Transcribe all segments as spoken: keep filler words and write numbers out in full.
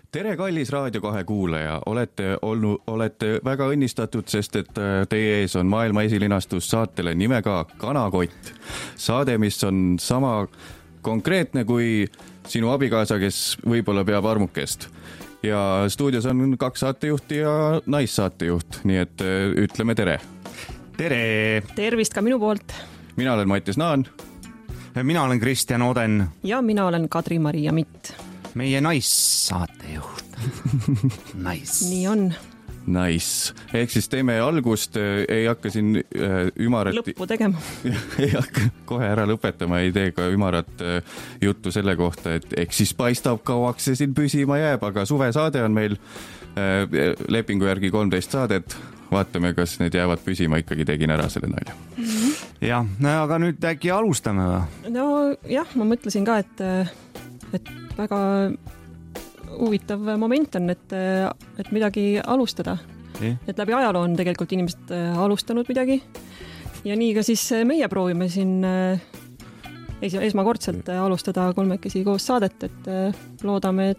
tere, kallis Raadio kahe kuulaja, olete olnud, olete väga õnnistatud, sest et teie ees on maailma esilinastus saatele nimega Kanakott. Saade, mis on sama konkreetne kui sinu abikaasa, kes võib-olla peab armukest. Ja stuudios on kaks saatejuhti ja naissaatejuht, nii et ütleme tere. Tere! Tervist ka minu poolt. Mina olen Mattias Naan. Mina olen Kristjan Oden. Ja mina olen Kadri-Maria Mitt. Meie naissaatejuht. Nice. Nii on. Nice. Ehk siis teeme algust, ei hakka siin ümarat... Lõppu tegema. Ei hakka kohe ära lõpetama, ei tee ka ümarat juttu selle kohta, et eks siis paistab kauaks see siin püsima jääb, aga suvesaade on meil lepingu järgi kolmteist saadet. Vaatame, kas need jäävad püsima, ikkagi tegin ära selle nalja. Mm-hmm. Jah, no, aga nüüd äkki alustame või? No jah, ma mõtlesin ka, et, et väga huvitav moment on, et, et midagi alustada. Eh? Et läbi ajaloo on tegelikult inimesed alustanud midagi. Ja nii ka siis meie proovime siin es- esmakordselt alustada kolmekesi koos saadet, et loodame,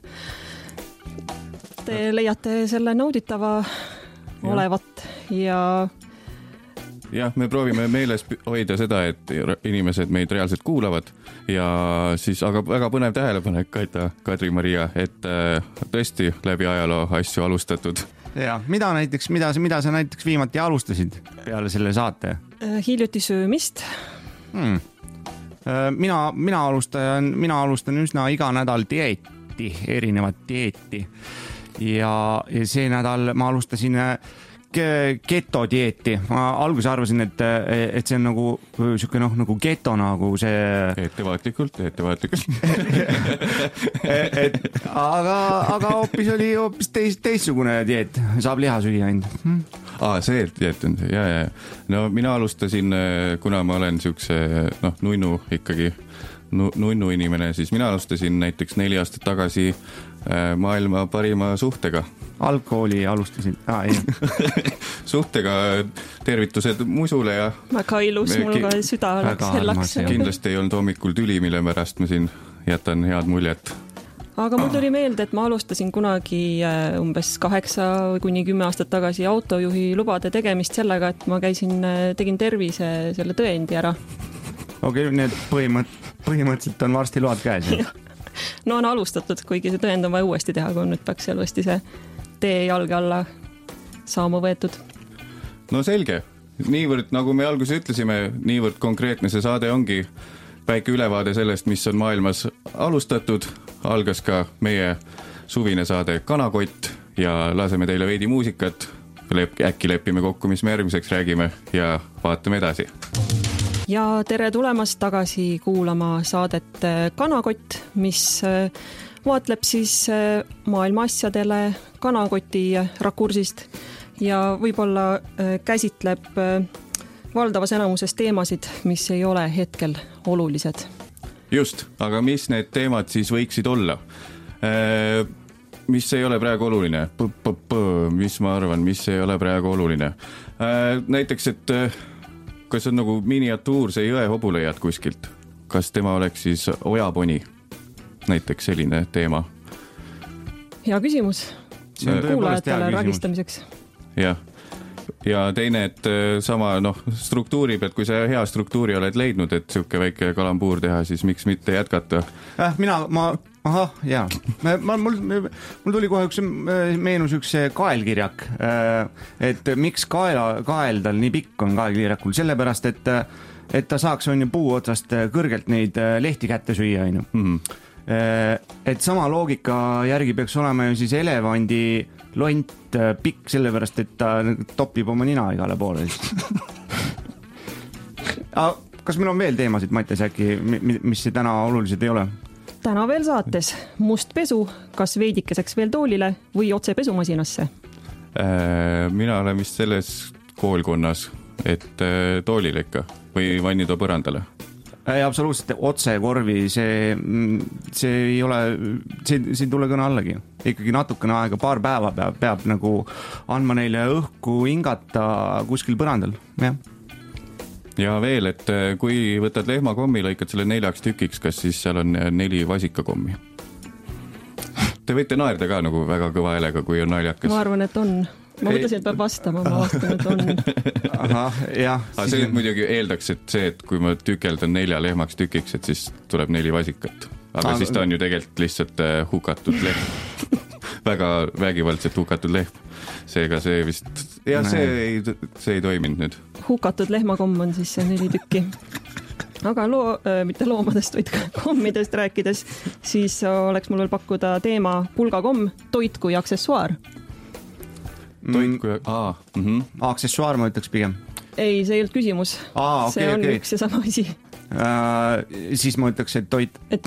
et te leiate selle nauditava olevat ja... Jah, me proovime meeles hoida seda, et inimesed meid reaalselt kuulavad ja siis, aga väga põnev tähelepanek, Kaita, Kadri-Maria, et tõesti läbi ajaloo asju alustatud. Ja, mida näiteks, mida, mida sa näiteks viimati alustasid peale selle saate? Hiljuti söömist. Hmm. Mina, mina, alustan, mina alustan üsna iga nädal dieeti, erinevat dieeti ja, ja see nädal ma alustasin keto dieeti. Ma alguses arvasin, et, et see on nagu siuke noh, nagu keto nagu see... Ettevaatlikult, ettevaatlikult. et, aga, aga hoopis oli hoopis teis, teistsugune dieet. Saab liha süüa ainult. Hmm. Aa, see dieet on see, ja, ja. No mina alustasin, kuna ma olen siukse, noh, nunnu ikkagi, nunnu inimene, siis mina alustasin näiteks neli aastat tagasi maailma parima suhtega. Alkoholi alustasin. Ah, ei. Suhtega tervitused musule ja... Väga ilus, mul ka süda oleks sellaks. Kindlasti ei olnud hommikul tüli, mille pärast ma siin jätan head muljet. Aga mul tuli meelde, et ma alustasin kunagi umbes kaheksa kuni kümme aastat tagasi autojuhi lubade tegemist sellega, et ma käisin, tegin tervise selle tõendi ära. Okei, okay, need põhimõtt, põhimõtteliselt on varsti load käes. No on alustatud, kuigi see tõend on vaja uuesti teha, kui nüüd peaks seal uuesti see tee jalge alla saama võetud. No selge. Niivõrd, nagu me alguses ütlesime, niivõrd konkreetne see saade ongi väike ülevaade sellest, mis on maailmas alustatud. Algas ka meie suvine saade Kanakott ja laseme teile veidi muusikat. Äkki lepime kokku, mis me järgmiseks räägime ja vaatame edasi. Ja tere tulemast tagasi kuulama saadet Kanakott, mis vaatleb siis maailma asjadele kanakoti rakursist ja võib-olla käsitleb valdavas enamuses teemasid, mis ei ole hetkel olulised. Just, aga mis need teemad siis võiksid olla? Mis ei ole praegu oluline? Mis ma arvan, mis ei ole praegu oluline? Näiteks, et kas on nagu miniatuur see jõe hobuleiad kuskilt? Kas tema oleks siis ojaponi? Näiteks selline teema. Hea küsimus. Kuulajatele ragistamiseks. Jah. Ja teine, et sama noh, struktuuri pealt, kui sa hea struktuuri oled leidnud, et siuke väike kalambuur teha, siis miks mitte jätkata? Äh, mina, ma, aha, jaa. Ma, mul, mul tuli kohe üks meenus üks kaelkirjak, et miks kaela, kael tal nii pikk on kaelkirjakul, sellepärast, et, et ta saaks on ju puu otsast kõrgelt neid lehti kätte süüa. Mm-hmm. Et sama loogika järgi peaks olema ju siis elevandi lont pikk, sellepärast, et ta topib oma nina igale poole. Kas meil on veel teemasid, Mattias, äkki, mis täna olulised ei ole? Täna veel saates must pesu, kas veidikeseks veel toolile või otse pesumasinasse? Mina olen vist selles koolkonnas, et toolile ikka või vannitoo põrandale. Ei, absoluutselt otse korvi, see, see ei ole, see, see ei tule kõne allagi. Ikkagi natukene aega, paar päeva peab, peab nagu andma neile õhku hingata kuskil põrandal. Ja. ja veel, et kui võtad lehmakommi, lõikad selle neljaks tükiks, kas siis seal on neli vasikakommi? Te võite naerda ka nagu väga kõva häälega, kui on naljakas. Ma arvan, et on. Ma mõtlesin, et peab vastama, ma vastan, et on. Ahah, jah. Aga see muidugi eeldaks, et see, et kui ma tükeldan nelja lehmaks tükiks, et siis tuleb neli vasikat. Aga ah, siis ta on ju tegelikult lihtsalt hukatud lehm. Väga vägivaldselt hukatud lehm. Seega see vist... Ja see ei, see ei toiminud nüüd. Hukatud lehmakomm on siis see neli tükki. Aga loo, äh, mitte loomadest, vaid kommidest rääkides, siis oleks mul veel pakkuda teema pulgakomm, toit kui aksessuaar. Toit kui... Aa, mm-hmm. Aksessuaar ma ütleks pigem. Ei, see ei olnud küsimus. Aa, okay, see on okay. üks ja sama asi. Uh, siis ma ütleks, et toit. Et...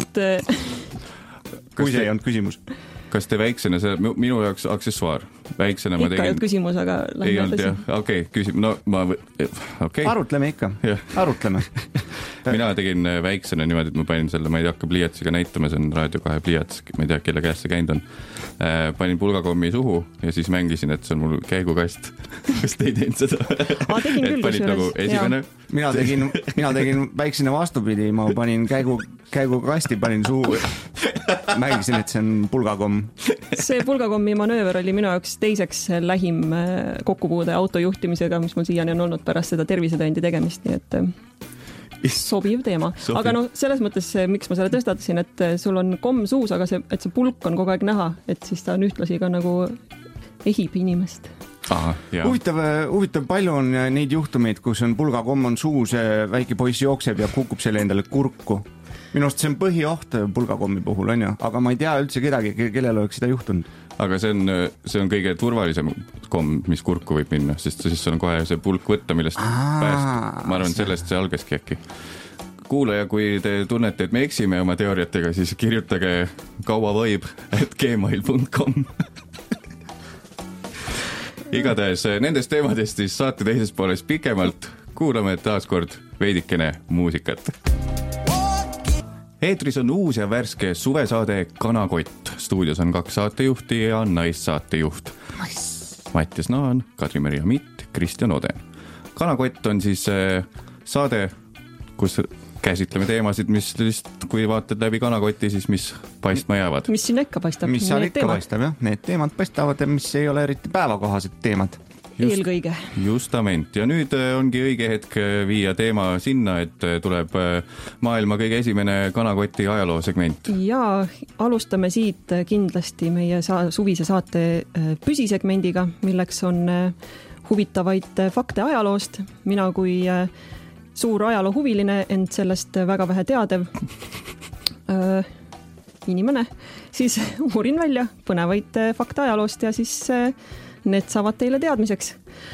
kui see ei olnud küsimus. Kas te väiksena, see minu jaoks aksessuaar? Väiksena ma tegin... Ikka ei olnud küsimus, aga ei olnud, jah. Okei, okay, küsim... No ma... Okay. Arutleme ikka. Ja. Arutleme. Mina tegin väiksena niimoodi, et ma panin selle, ma ei hakka pliiatsiga näitama, see on raadio kahe pliiats, ma ei tea, kelle käest see käinud on. Panin pulgakommi suhu ja siis mängisin, et see on mul käigukast. Kas te ei teinud seda? Aa, tegin küll, kus nagu esimene... mina, tegin, mina tegin väiksena vastupidi, ma panin käigu, käigukasti, panin suhu. Mängisin, et see on pulgakomm. See pulgakommi manööver oli minu jaoks teiseks lähim kokkupuude autojuhtimisega, mis mul siiani on olnud pärast seda tervisetõendi tegemist, nii et sobiv teema. Sobiv. Aga no selles mõttes, miks ma selle tõstatasin, et sul on komm suus, aga see, et see pulk on kogu aeg näha, et siis ta on ühtlasi ka nagu ehib inimest. Aha, huvitav, huvitav palju on neid juhtumeid, kus on pulgakomm on suus, väike poiss jookseb ja kukub selle endale kurku. Minu arust see on põhioht pulgakommi puhul, on ju? Aga ma ei tea üldse kedagi, kellel oleks seda juhtunud. Aga see on, see on kõige turvalisem komm, mis kurku võib minna, sest siis on kohe see pulk võtta, millest Aa, pääst. Ma arvan, sellest see algaski äkki. Kuulaja, kui te tunnete, et me eksime oma teooriatega, siis kirjutage kauavoib et gmail punkt com. Igatahes nendest teemadest siis saate teises pooles pikemalt. Kuulame taas kord veidikene muusikat. Eetris on uus ja värske suvesaade Kanakott. Stuudios on kaks saatejuhti ja naissaatejuht. Mattias Naan, Kadri-Meri Amit, Kristjan Oden. Kanakott on siis saade, kus käsitleme teemasid, mis lihtsalt, kui vaatad läbi kanakoti, siis mis paistma jäävad. Mis siin ikka paistab? Mis seal ikka teemad. paistab, jah. Need teemad paistavad, mis ei ole eriti päevakohased teemad. Just, eelkõige. Justament. Ja nüüd ongi õige hetk viia teema sinna, et tuleb maailma kõige esimene kanakoti ajaloosegment. Ja alustame siit kindlasti meie sa- suvise saate püsisegmendiga, milleks on huvitavaid fakte ajaloost. Mina kui suur ajaloohuviline, ent sellest väga vähe teadev äh, inimene, siis uurin välja põnevaid fakte ajaloost ja siis äh, need saavad teile teadmiseks.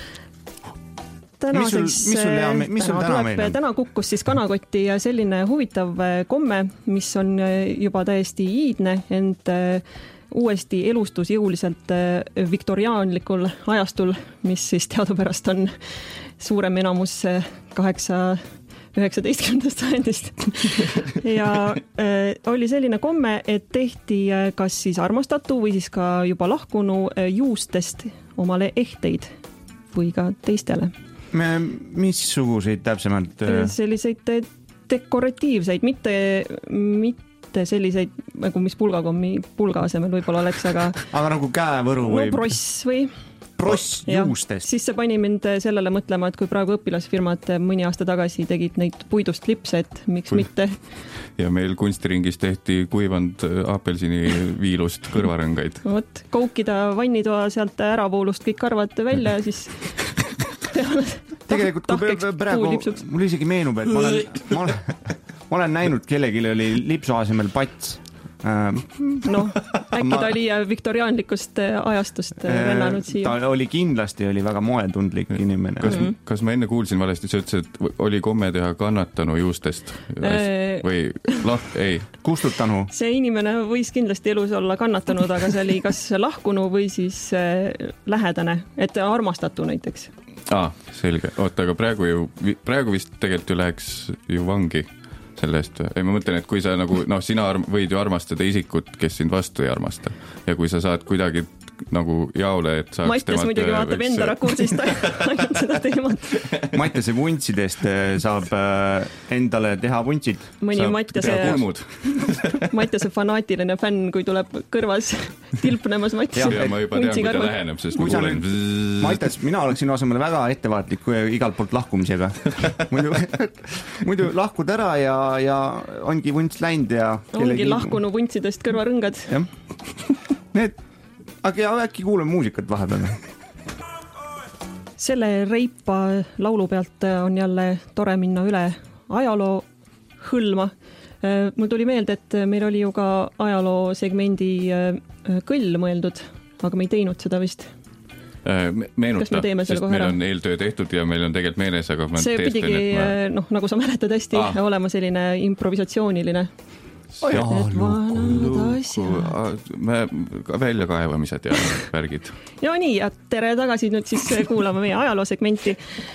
Täna, mis sul, siis, mis sul, hea, mis sul täna meil on? Täna kukkus siis kanakotti selline huvitav komme, mis on juba täiesti iidne, ent uuesti elustus jõuliselt viktoriaanlikul ajastul, mis siis teadupärast on suurem enamus kaheksa üheksateistkümnendast sajandist. ja äh, oli selline komme, et tehti kas siis armastatu või siis ka juba lahkunu juustest omale ehteid või ka teistele. Me, missuguseid täpsemalt? Selliseid dekoratiivseid, mitte, mitte selliseid, nagu mis pulgakommi pulga asemel võib-olla oleks, aga... aga nagu käevõru või? No pross või... Pross juustest. Siis see pani mind sellele mõtlema, et kui praegu õpilasfirmad mõni aasta tagasi tegid neid puidust lipse, et miks Kui... mitte. Ja meil kunstiringis tehti kuivand apelsini viilust kõrvarõngaid. Vot, koukida vannitoa sealt äravoolust kõik karvad välja ja siis... Tegelikult kui praegu, mul isegi meenub, et ma olen, ma olen, ma olen näinud, kellelgi oli lipsu asemel pats. noh, äkki ma... ta oli viktoriaanlikust ajastust rennanud siia. Ta oli kindlasti, oli väga moetundlik inimene. Kas, mm-hmm. kas ma enne kuulsin valesti, sa ütlesid, et oli komme teha kannatanu juustest? Või lah, ei? Kustutanu? See inimene võis kindlasti elus olla kannatanud, aga see oli kas lahkunu või siis lähedane, et armastatu näiteks. Aa, selge. Oota, aga praegu ju, praegu vist tegelikult ju läheks ju vangi. Sellest. Ei, ma mõtlen, et kui sa nagu, noh, sina arm, võid ju armastada isikut, kes sind vastu ei armasta. Ja kui sa saad kuidagi nagu jaole, et saaks Mattias muidugi vaatab enda rakursist ainult seda teemat. Mattiase vuntsidest saab endale teha vuntsid. Mõni Mattiase, Mattiase fanaatiline fänn, kui tuleb kõrvas tilpnemas Mattias. Ja ma juba tean, kui ta läheneb, sest ma kuulen... Mattias, mina oleksin asemel väga ettevaatlik igalt poolt lahkumisega. Muidu, muidu lahkud ära ja, ja ongi vunts läinud ja... Ongi lahkunu vuntsidest kõrvarõngad. Jah. Need, aga äkki kuuleme muusikat vahepeal. Selle Reipa laulu pealt on jälle tore minna üle ajaloo hõlma. Mul tuli meelde, et meil oli ju ka ajaloo segmendi kõll mõeldud, aga me ei teinud seda vist. Meenuta, sest meil on eeltöö tehtud ja meil on tegelikult meeles, aga ma see teestan, pidigi, ma... noh, nagu sa mäletad hästi, ah. olema selline improvisatsiooniline. Ja, väljakaevamised ja värgid. No nii, ja tere tagasi nüüd siis kuulama meie ajaloosegmenti.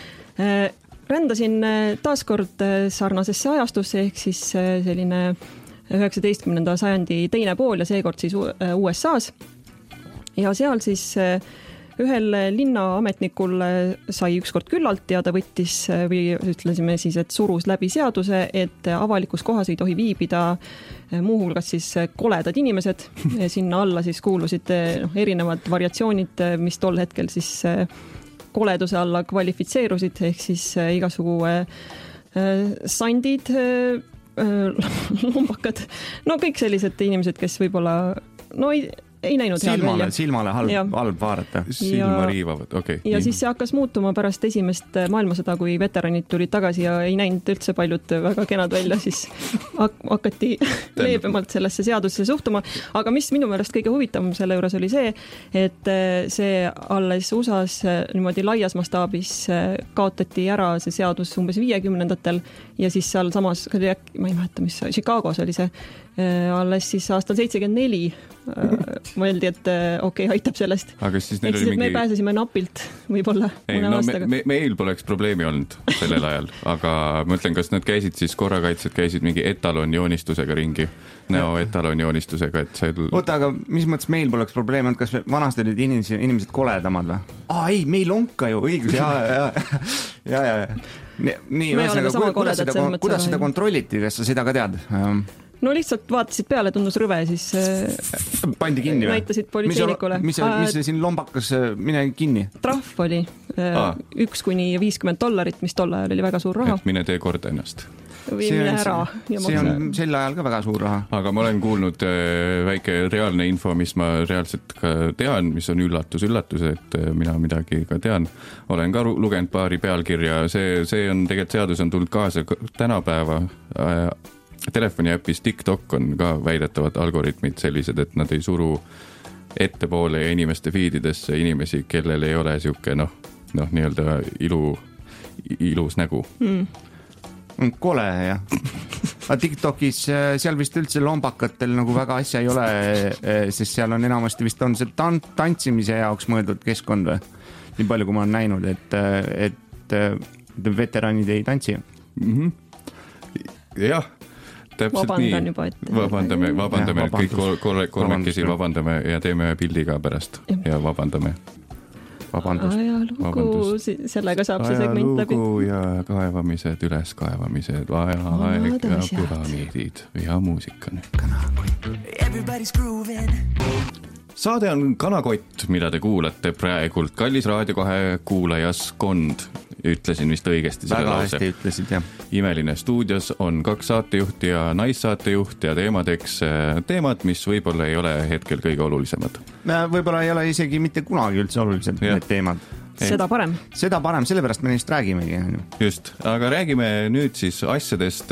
Rändasin taaskord sarnasesse ajastusse, ehk siis selline üheksateistkümnenda sajandi teine pool ja seekord siis U S A's. Ja seal siis ühel linnaametnikul sai ükskord küllalt ja ta võttis või ütlesime siis, et surus läbi seaduse, et avalikus kohas ei tohi viibida muuhulgas siis koledad inimesed. Sinna alla siis kuulusid no, erinevad variatsioonid, mis tol hetkel siis koleduse alla kvalifitseerusid, ehk siis igasugu sandid, lombakad, no kõik sellised inimesed, kes võib-olla no ei ei näinud silmale, silmale halb, halb vaadata. Silma riivavad, okei. Okay. Ja siis see hakkas muutuma pärast esimest maailmasõda, kui veteranid tulid tagasi ja ei näinud üldse paljud väga kenad välja, siis hakati leebemalt sellesse seadusesse suhtuma. Aga mis minu meelest kõige huvitavam selle juures oli see, et see alles U S A's niimoodi laias mastaabis kaotati ära see seadus umbes viiekümnendatel ja siis seal samas, ma ei mäleta, mis Chicagos oli see, alles siis aastal seitsekümmend neli mõeldi, et okei, okay, aitab sellest. Aga siis Eks siis, mingi... me pääsesime napilt võib-olla ei, no, me, me, meil poleks probleemi olnud sellel ajal, aga mõtlen, kas nad käisid siis korrakaitsed, käisid mingi etalonjoonistusega ringi, neoetalonjoonistusega, et see... Oota, aga mis mõttes meil poleks probleemi olnud, kas vanasti olid inimesed, inimesed koledamad või? Aa, ei, meil on ka ju õigus, ja, ja, ja, ja, ja. Nii, ühesõnaga, kuidas, seda, kuidas seda kontrolliti, kas sa seda ka tead? No lihtsalt vaatasid peale, tundus rõve, siis pandi kinni või? Näitasid politseinikule. Mis, mis, mis siin lombakas mine kinni? Trahv oli ah. üks kuni viiskümmend dollarit, mis tol ajal oli väga suur raha. Et mine tee korda ennast. Või mine ära. See, see on sel ajal ka väga suur raha. Aga ma olen kuulnud väike reaalne info, mis ma reaalselt ka tean, mis on üllatus, üllatus, et mina midagi ka tean. Olen ka lugenud paari pealkirja. See, see on tegelikult seadus on tulnud kaasa tänapäeva telefoniäpis TikTok on ka väidetavad algoritmid sellised, et nad ei suru ettepoole ja inimeste feedidesse inimesi, kellel ei ole siuke noh, noh nii-öelda ilu, ilus nägu. Mm. Kole, jah. Aga TikTokis seal vist üldse lombakatel nagu väga asja ei ole, sest seal on enamasti vist on see tan- tantsimise jaoks mõeldud keskkond või? Nii palju, kui ma olen näinud, et, et veteranid ei tantsi. Mm-hmm. Jah. Täpselt Vabandan nii. Juba, et... Vabandame, vabandame, ja, kõik kol- kolmekesi vabandame ja teeme pildi ka pärast ja, ja vabandame. Vabandust. Ajalugu, sellega saab see segment läbi. Ajalugu ja kaevamised, üleskaevamised, aeg ja püramiidid ja muusika. Saade on Kanakott, mida te kuulate praegult. Kallis Raadio kahe kuulajaskond. Ütlesin vist õigesti selle väga lause. Hästi ütlesid, jah. Imeline stuudios on kaks saatejuhti ja naissaatejuht ja teemadeks teemad, mis võib-olla ei ole hetkel kõige olulisemad. Võib-olla ei ole isegi mitte kunagi üldse olulised ja. Need teemad. Seda parem. Seda parem, sellepärast me neist räägimegi. Just, aga räägime nüüd siis asjadest,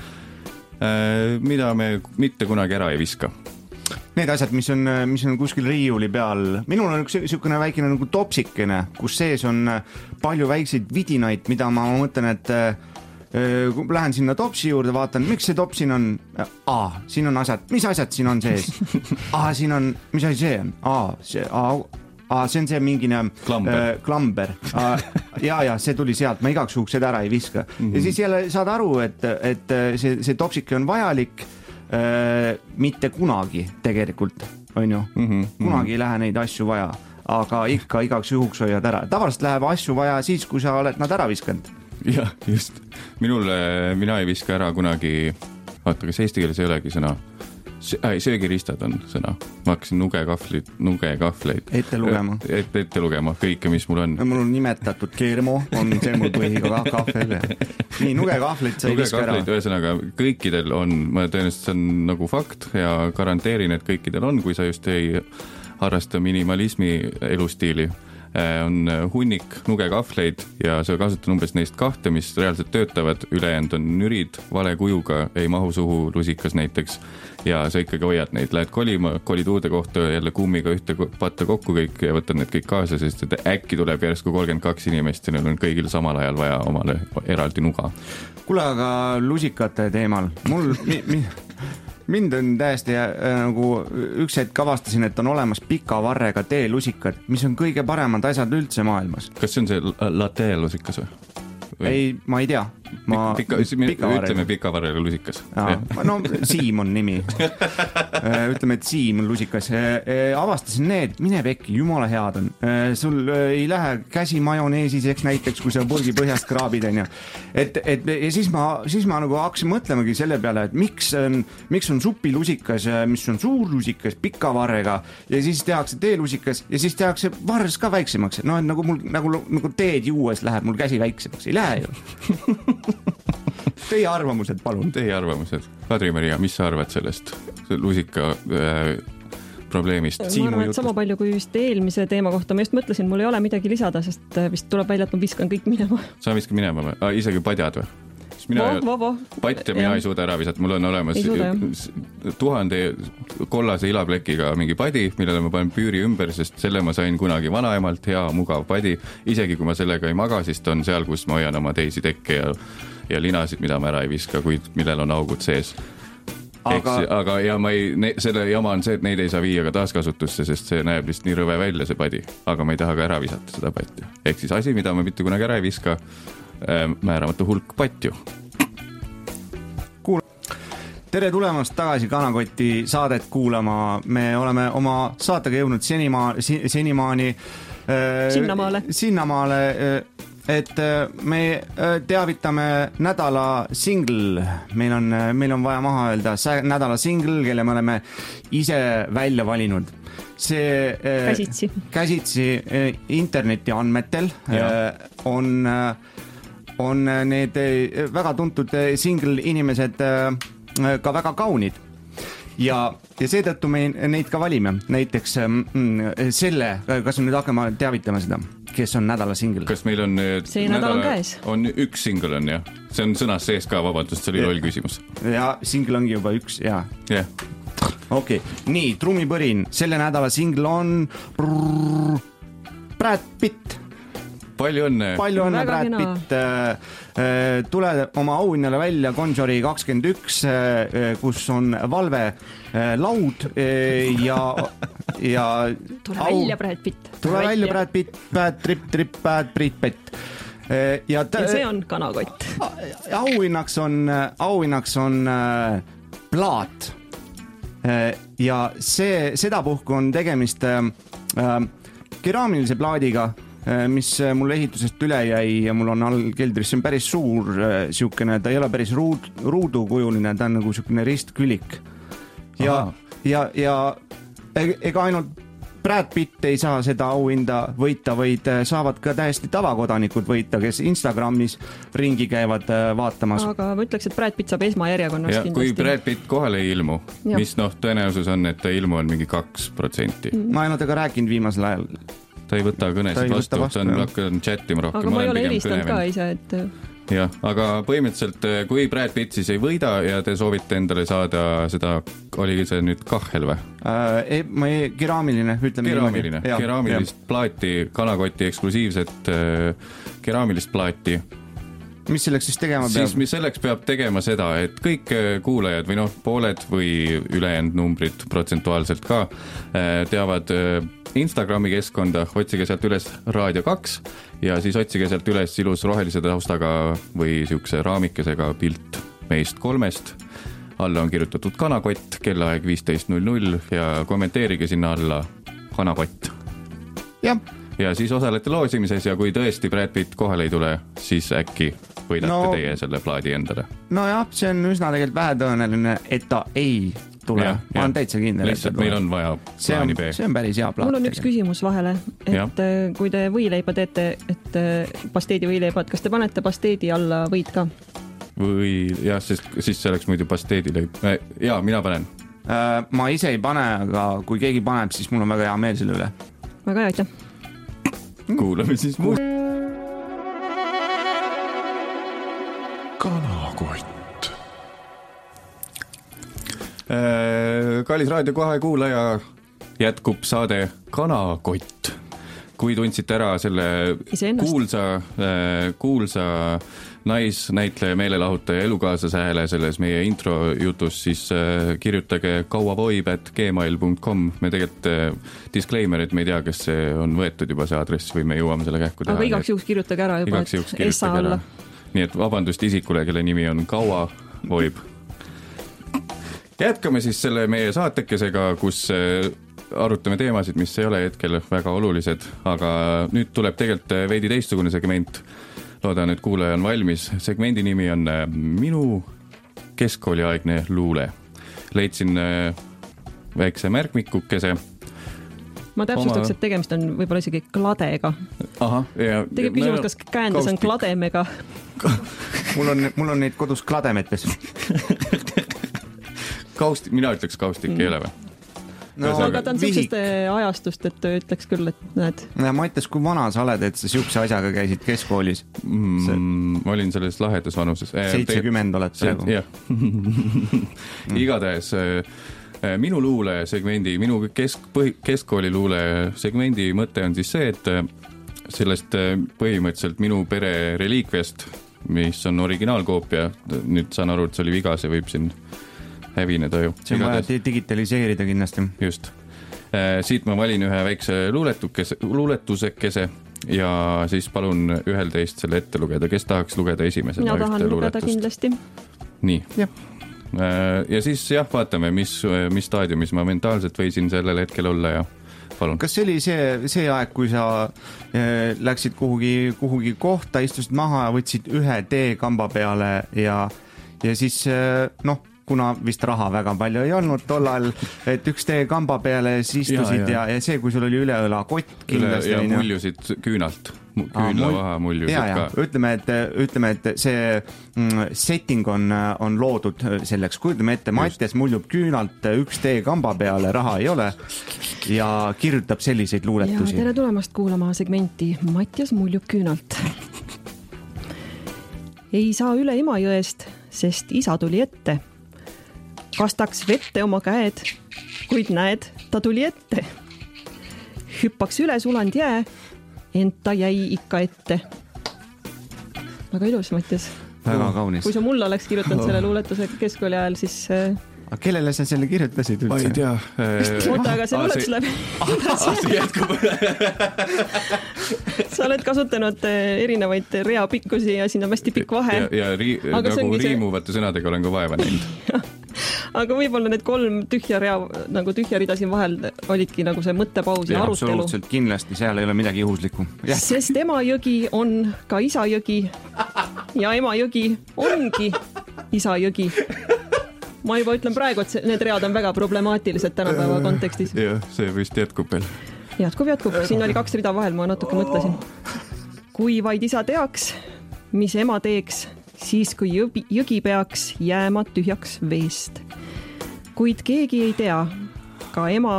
mida me mitte kunagi ära ei viska. Need asjad, mis on, mis on kuskil riiuli peal. Minul on üks niisugune väikene nagu topsikene, kus sees on palju väikseid vidinaid, mida ma mõtlen, et äh, lähen sinna topsi juurde, vaatan, miks see top siin on? Aa, siin on asjad. Mis asjad siin on sees? Aa, siin on, mis asi see on? Aa, see, aa, aa, see on see mingine klamber, äh, klamber. Aa, ja, ja, see tuli sealt, ma igaks juhuks seda ära ei viska. Mm-hmm. Ja siis jälle saad aru, et, et see, see topsike on vajalik. äh, mitte kunagi tegelikult, on ju, mm-hmm. kunagi ei lähe neid asju vaja, aga ikka igaks juhuks hoiad ära. Tavaliselt läheb asju vaja siis, kui sa oled nad ära viskanud. Jah, just. Minul, mina ei viska ära kunagi, vaata, kas eesti keeles ei olegi sõna, söögiristad on sõna. Ma hakkasin nugekahvleid, nugekahvleid. Ette lugema. Ette, ette lugema kõike, mis mul on. No, mul on nimetatud keermo, on see mul põhiga kahvel. Nii, nugekahvleid sa ei viska ära. Ühesõnaga, kõikidel on, ma tõenäoliselt see on nagu fakt ja garanteerin, et kõikidel on, kui sa just ei harrasta minimalismi elustiili. On hunnik nugekahvleid ja sa kasutad umbes neist kahte, mis reaalselt töötavad, ülejäänud on nürid, vale kujuga, ei mahu suhu lusikas näiteks ja sa ikkagi hoiad neid, lähed kolima, kolid uude kohta jälle kummiga ühte patta kokku kõik ja võtad need kõik kaasa, sest et äkki tuleb järsku kolmkümmend kaks inimest ja neil on kõigil samal ajal vaja omale eraldi nuga. Kuule, aga lusikate teemal, mul... Mi, mi... Mind on täiesti äh, nagu üks hetk avastasin, et on olemas pika varrega teelusikad, mis on kõige paremad asjad üldse maailmas. Kas see on see latte lusikas või? või? Ei, ma ei tea. Ma, pika, pika ütleme pika varrega lusikas. No Siim on nimi. Ütleme, et Siim on lusikas. Avastasin need, mine pekki, jumala head on. Sul ei lähe käsi majoneesiseks näiteks, kui sa purgi põhjast kraabid. Et, et, ja siis ma, siis ma nagu hakkasin mõtlemagi selle peale, et miks on, miks on supilusikas, mis on suur lusikas pika varrega ja siis tehakse teelusikas ja siis tehakse varres ka väiksemaks. No, et nagu, mul, nagu, nagu teed juues läheb mul käsi väiksemaks. Ei lähe ju. Teie arvamused, palun. Teie arvamused. Kadri-Maria, mis sa arvad sellest lusika äh, probleemist? Ma arvan, et sama palju kui vist eelmise teema kohta. Ma just mõtlesin, mul ei ole midagi lisada, sest vist tuleb välja, et ma viskan kõik minema. Sa viskan minema või? Ah, isegi padjad või? Mina vo, vo. Patte mina ei suuda ära visata, mul on olemas suuda, tuhande kollase ilaplekiga mingi padi, millele ma panen püüri ümber, sest selle ma sain kunagi vanaemalt, hea, mugav padi. Isegi kui ma sellega ei maga, siis ta on seal, kus ma hoian oma teisi tekke ja, ja linasid, mida ma ära ei viska, kuid millel on augud sees. Aga, Eks, aga ja ma ei, ne, selle jama on see, et neid ei saa viia ka taaskasutusse, sest see näeb lihtsalt nii rõve välja, see padi. Aga ma ei taha ka ära visata seda patti. Ehk siis asi, mida ma mitte kunagi ära ei viska, määramatu hulk patju. Kuul- Tere tulemast tagasi Kanakoti saadet kuulama. Me oleme oma saatega jõudnud senima, senimaani äh, sinnamaale. sinnamaale, et me teavitame nädala single. Meil on, meil on vaja maha öelda nädala single, kelle me oleme ise välja valinud. See käsitsi, käsitsi interneti andmetel ja. on on need väga tuntud single inimesed ka väga kaunid. Ja, ja seetõttu me neid ka valime. Näiteks mm, selle, kas me nüüd hakkame teavitama seda, kes on nädala single? Kas meil on... See nädal on käes. On üks single on, jah? See on sõnas sees ka, vabandust, see oli loll küsimus. Ja single ongi juba üks, jah. Jah. Okei, okay. Nii, trummipõrin. Selle nädala single on brrr, Brad Pitt. Palju õnne. Palju õnne, Brad Pitt. Tule oma auhinnale välja Conjuri kakskümmend üks, kus on valve laud ja, ja tule au, välja, Brad Pitt. Tule välja, Brad Pitt, bad trip, trip, bad Brad Pitt. Ja, t- ja see on kanakott. Auhinnaks on, auhinnaks on plaat. Ja see, seda puhku on tegemist keraamilise plaadiga, mis mul ehitusest üle jäi ja mul on all keldris, see on päris suur siukene, ta ei ole päris ruud, ruudukujuline, ta on nagu siukene ristkülik. Ja, ja, ja ega ainult Brad Pitt ei saa seda auhinda võita, vaid saavad ka täiesti tavakodanikud võita, kes Instagramis ringi käivad vaatamas. Aga ma ütleks, et Brad Pitt saab esmajärjekonnas ja, kindlasti. Kui Brad Pitt kohale ei ilmu, ja. Mis noh, tõenäosus on, et ta ilmu on mingi kaks protsenti. Mm. Ma ei ole tega rääkinud viimasel ajal. Ta ei võta kõnesid vastu, vastu, ta on hakkan chatima rohkem. Aga ma ei ole helistanud ka ise, et... Jah, aga põhimõtteliselt, kui Brad Pitt siis ei võida ja te soovite endale saada seda, oligi see nüüd kahhel või? Äh, ei, ma ei, keraamiline, ütleme. Keraamiline, ja, keraamilist ja. Plaati, Kanakoti eksklusiivset äh, keraamilist plaati. Mis selleks siis tegema peab? Siis mis selleks peab tegema seda, et kõik kuulajad või noh, pooled või ülejäänud numbrid protsentuaalselt ka teavad Instagrami keskkonda, otsige sealt üles Raadio kaks ja siis otsige sealt üles ilus rohelise taustaga või siukse raamikesega pilt meist kolmest. alla on kirjutatud kanakott, kellaaeg viisteist null null ja kommenteerige sinna alla kanakott. Jah. Ja siis osalete loosimises ja kui tõesti Brad Pitt kohale ei tule, siis äkki võidate no, teie selle plaadi endale. No jah, see on üsna tegelikult vähetõenäoline, et ta ei tule. Ja, ma olen täitsa kindel. Lihtsalt meil on vaja plaani B. See on päris hea plaan. Mul on üks küsimus vahele, et ja. kui te võileiba teete, et pasteedi võileibad, kas te panete pasteedi alla võid ka? Või jah, sest siis see oleks muidu pasteedileib. Jaa, mina panen. Äh, ma ise ei pane, aga kui keegi paneb, siis mul on väga hea meel selle üle. Väga hea, aitäh. Kuulame siis muud. Kanakott. Kallis raadio kohe kuulaja, jätkub saade Kanakott. Kui tundsite ära selle kuulsa, kuulsa naisnäitleja meelelahutaja elukaaslase hääle selles meie intro jutus, siis kirjutage kauavoib at gmail dot com. Me tegelikult disclaimer, et me ei tea, kas see on võetud juba see aadress või me jõuame selle kähku teha. Aga igaks juhuks kirjutage ära juba, et essa alla. Nii et vabandust isikule, kelle nimi on kauavoib. Jätkame siis selle meie saatekesega, kus arutame teemasid, mis ei ole hetkel väga olulised, aga nüüd tuleb tegelikult veidi teistsugune segment. Loodan, et kuulaja on valmis. Segmendi nimi on Minu keskkooliaegne luule. Leidsin väikse märkmikukese. Ma täpsustaks, Oma... et tegemist on võib-olla isegi kladega. Aha, ja... Tegeb küsimus, no, kas käändes kaustik. On klademega. mul, on, mul on neid kodus klademetes. Kaustik, mina ütleks kaustik mm. ei ole või? No, aga ta on sellisest ajastust, et ütleks küll, et näed. Ja ma ütles, kui vana sa oled, et sa siukse asjaga käisid keskkoolis. Mm, ma olin selles lahedas vanuses. seitsekümmend oled praegu. Jah. Igatahes minu luule segmendi, minu kesk, põhi, keskkooli luule segmendi mõte on siis see, et sellest põhimõtteliselt minu pere reliikviast, mis on originaalkoopia, nüüd saan aru, et see oli viga, see võib siin hävineda ju. See on vaja digitaliseerida kindlasti. Just. Siit ma valin ühe väikse luuletusekese ja siis palun ühel teist selle ette lugeda. Kes tahaks lugeda esimesena? Mina tahan lugeda kindlasti. Nii. Ja. ja siis jah, vaatame, mis, mis staadiumis ma mentaalselt võisin sellel hetkel olla ja palun. Kas see oli see, see aeg, kui sa äh, läksid kuhugi, kuhugi kohta, istusid maha ja võtsid ühe tee kamba peale ja, ja siis äh, noh, kuna vist raha väga palju ei olnud tollal, et üks tee kamba peale siis istusid ja, ja. Ja, ja see, kui sul oli üleõla kott kindlasti. Üle, ja muljusid küünalt, küünla vaha muljusid ja, ka. Ja. Ütleme, et, ütleme, et see setting on, on loodud selleks. Kujutleme ette, Mattias muljub küünalt üks tee kamba peale, raha ei ole ja kirjutab selliseid luuletusi. Ja tere tulemast kuulama segmenti Mattias muljub küünalt. Ei saa üle Emajõest, sest isa tuli ette. Kastaks vette oma käed, kuid näed, ta tuli ette. Hüppaks üle suland jää, ent ta jäi ikka ette. Väga ilus, Mattias. Väga kaunis. Kui sa mulle oleks kirjutanud selle luuletuse keskkooli ajal, siis... Aga kellele sa selle kirjutasid üldse? Ma ei tea. Oota, aga see luuletus läbi. See jätkub. Sa oled kasutanud erinevaid reapikkusi ja siin on hästi pikk vahe. Ja, ja ri, nagu riimuvate sõnadega olen ka vaeva näinud. Aga võib-olla need kolm tühja rea, nagu tühja rida siin vahel olidki nagu see mõttepaus ja, ja arutelu. Absoluutselt kindlasti, seal ei ole midagi juhuslikku. Jah. Sest Emajõgi on ka Isajõgi ja Emajõgi ongi Isajõgi. Ma juba ütlen praegu, et see, need read on väga problemaatilised tänapäeva kontekstis. Jah, see vist jätkub veel. Jätkub, jätkub. Siin oli kaks rida vahel, ma natuke mõtlesin. Kui vaid isa teaks, mis ema teeks, siis kui jõgi, jõgi peaks jääma tühjaks veest. Kuid keegi ei tea, ka ema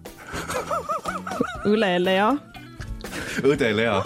õlelea. Õdelea.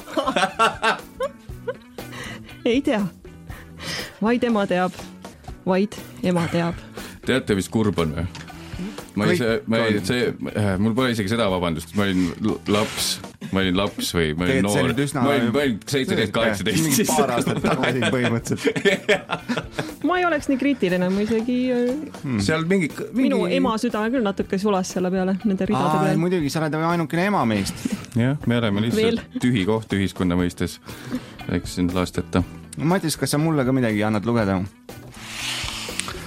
Ei tea, vaid ema teab, vaid ema teab. Teate, mis kurb on või? Ma ei, see, ma ei, see, mul pole isegi seda vabandust, ma olin laps, ma olin laps või ma olin noor, ma olin, ma olin seitseteist kaheksateist. Mingi paar aastat tagasi põhimõtteliselt. Ma ei oleks nii kriitiline, ma isegi... Hmm. Seal mingi, mingi... Minu ema süda küll natuke sulas selle peale, nende ridade Aa, peale. Muidugi, sa oled ainukene ema meist. Jah, me oleme lihtsalt Veel. Tühi koht ühiskonna mõistes. Eks sind lasteta. Matis, kas sa mulle ka midagi annad lugeda?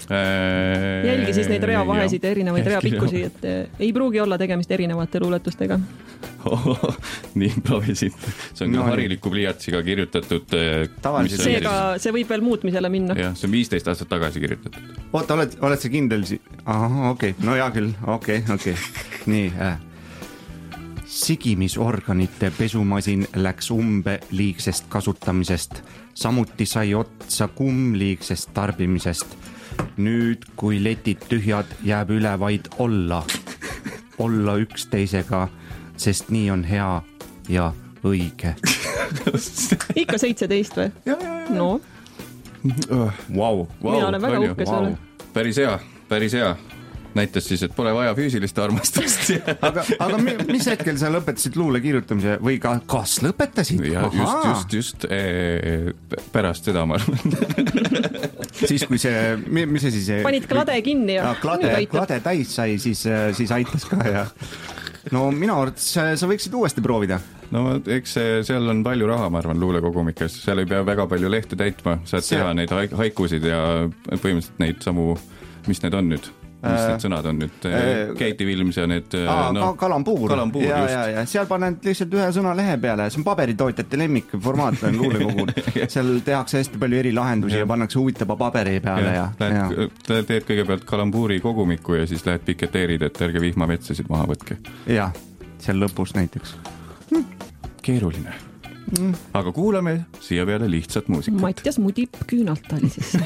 Jälgi siis neid reavahesid ja erinevaid reapikkusi, et ei pruugi olla tegemist erinevate luuletustega. Oh, nii improvisid. See on no, hariliku pliiatsiga kirjutatud. Seega see võib veel muutmisele minna. Jah, see on viisteist aastat tagasi kirjutatud. Oota, oled, oled see kindel? Aha, okei, okay. No hea küll, okei, okay, okei okay. Nii äh. Sigimisorganite pesumasin läks umbe liigsest kasutamisest. Samuti sai otsa kumm liigsest tarbimisest. Nüüd, kui letid tühjad, jääb üle vaid olla. Olla üksteisega, sest nii on hea ja õige. Ikka seitseteist või? Ja, ja, ja. No. Wow, wow, mina olen väga uhke wow. Sulle. Päris hea, päris hea. Näitas siis, et pole vaja füüsilist armastust. aga, aga mis hetkel sa lõpetasid luule kirjutamise või ka, kas lõpetasid? Ja, just, just, just ee, pärast seda ma arvan. Siis kui see, mis see siis? Panid klade kinni ja, ja klade, klade täis sai, siis, siis aitas ka ja no minu arvates sa võiksid uuesti proovida. No eks seal on palju raha, ma arvan, luulekogumikes. Seal ei pea väga palju lehte täitma. Saad see... teha neid haikusid ja põhimõtteliselt neid samu, mis need on nüüd? Mis need sõnad on nüüd? Keiti Vilms ja need... Aa, no, kalambuur. Kalambuur, ja, just. Ja, ja. Seal paned lihtsalt ühe sõna lehe peale. See on paberitootjate lemmikformaat on luulekogul. Seal tehakse hästi palju eri lahendusi ja, ja pannakse huvitava paberi peale. Ja, ja, lähed, ja. Teed kõigepealt kalambuuri kogumiku ja siis lähed piketeerid, et ärge vihmametsasid maha võtke. Ja, seal lõpus näiteks. Hm. Keeruline. Mm. Aga kuulame siia peale lihtsat muusikat. Mattias mudib küünalt oli siis.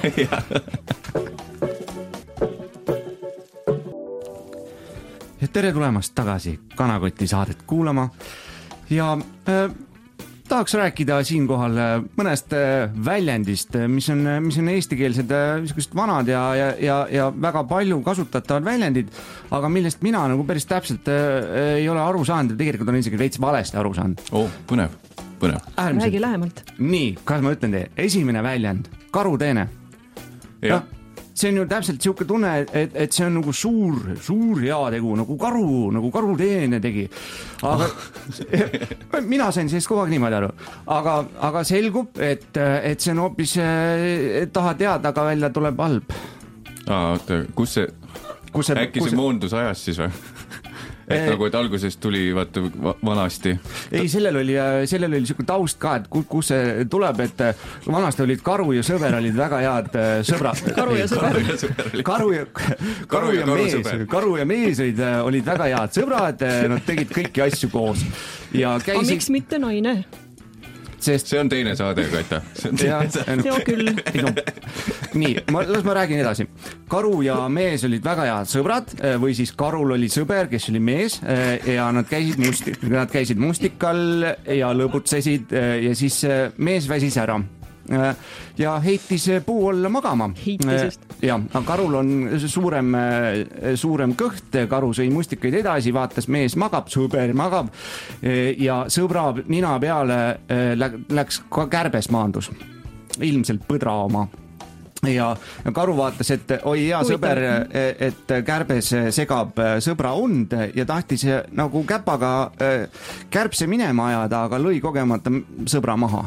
Ja tere tulemast tagasi Kanakoti saadet kuulama ja äh, tahaks rääkida siinkohal mõnest äh, väljendist, mis on, mis on eestikeelsed äh, vanad ja, ja, ja, ja väga palju kasutatavad väljendid, aga millest mina nagu päris täpselt äh, ei ole aru saanud ja tegelikult on isegi veits valesti aru saanud. Oh, põnev, põnev. Räägi lähemalt. Nii, kas ma ütlen teie, esimene väljend, karuteene. Jah. See on ju täpselt siuke tunne, et, et see on nagu suur, suur heategu, nagu karu, nagu karuteene tegi. Aga oh. mina sain sellest kogu aeg niimoodi aru. Aga, aga selgub, et, et see on hoopis, et taha teada, aga välja tuleb halb. Aa, oota, kus see, kus see äkki kus see moondus ajas siis või? Et nagu, et algusest tuli vaata vanasti. Ei, sellel oli, sellel oli siuke taust ka, et kus see tuleb, et vanasti olid karu ja sõber olid väga head sõbrad. Karu ja sõber. Karu ja, karu ja mees, karu ja mees olid, olid väga head sõbrad, nad tegid kõiki asju koos. Ja käisid... Aga miks mitte naine? Sest... See on teine saade, Kata. See on teine saade. Joo küll. No, nii, ma, las ma räägin edasi. Karu ja mees olid väga head sõbrad või siis karul oli sõber, kes oli mees ja nad käisid, musti, nad käisid mustikal ja lõbutsesid ja siis mees väsis ära. Ja heitis puu alla magama. Heitisest. Ja, karul on suurem, suurem kõht, karu sõi mustikaid edasi, vaatas mees magab, sõber magab ja sõbra nina peale läks ka kärbes maandus. Ilmselt põdra oma. Ja karu vaatas, et oi hea sõber, et kärbes segab sõbra und ja tahtis nagu käpaga kärbse minema ajada, aga lõi kogemata sõbra maha.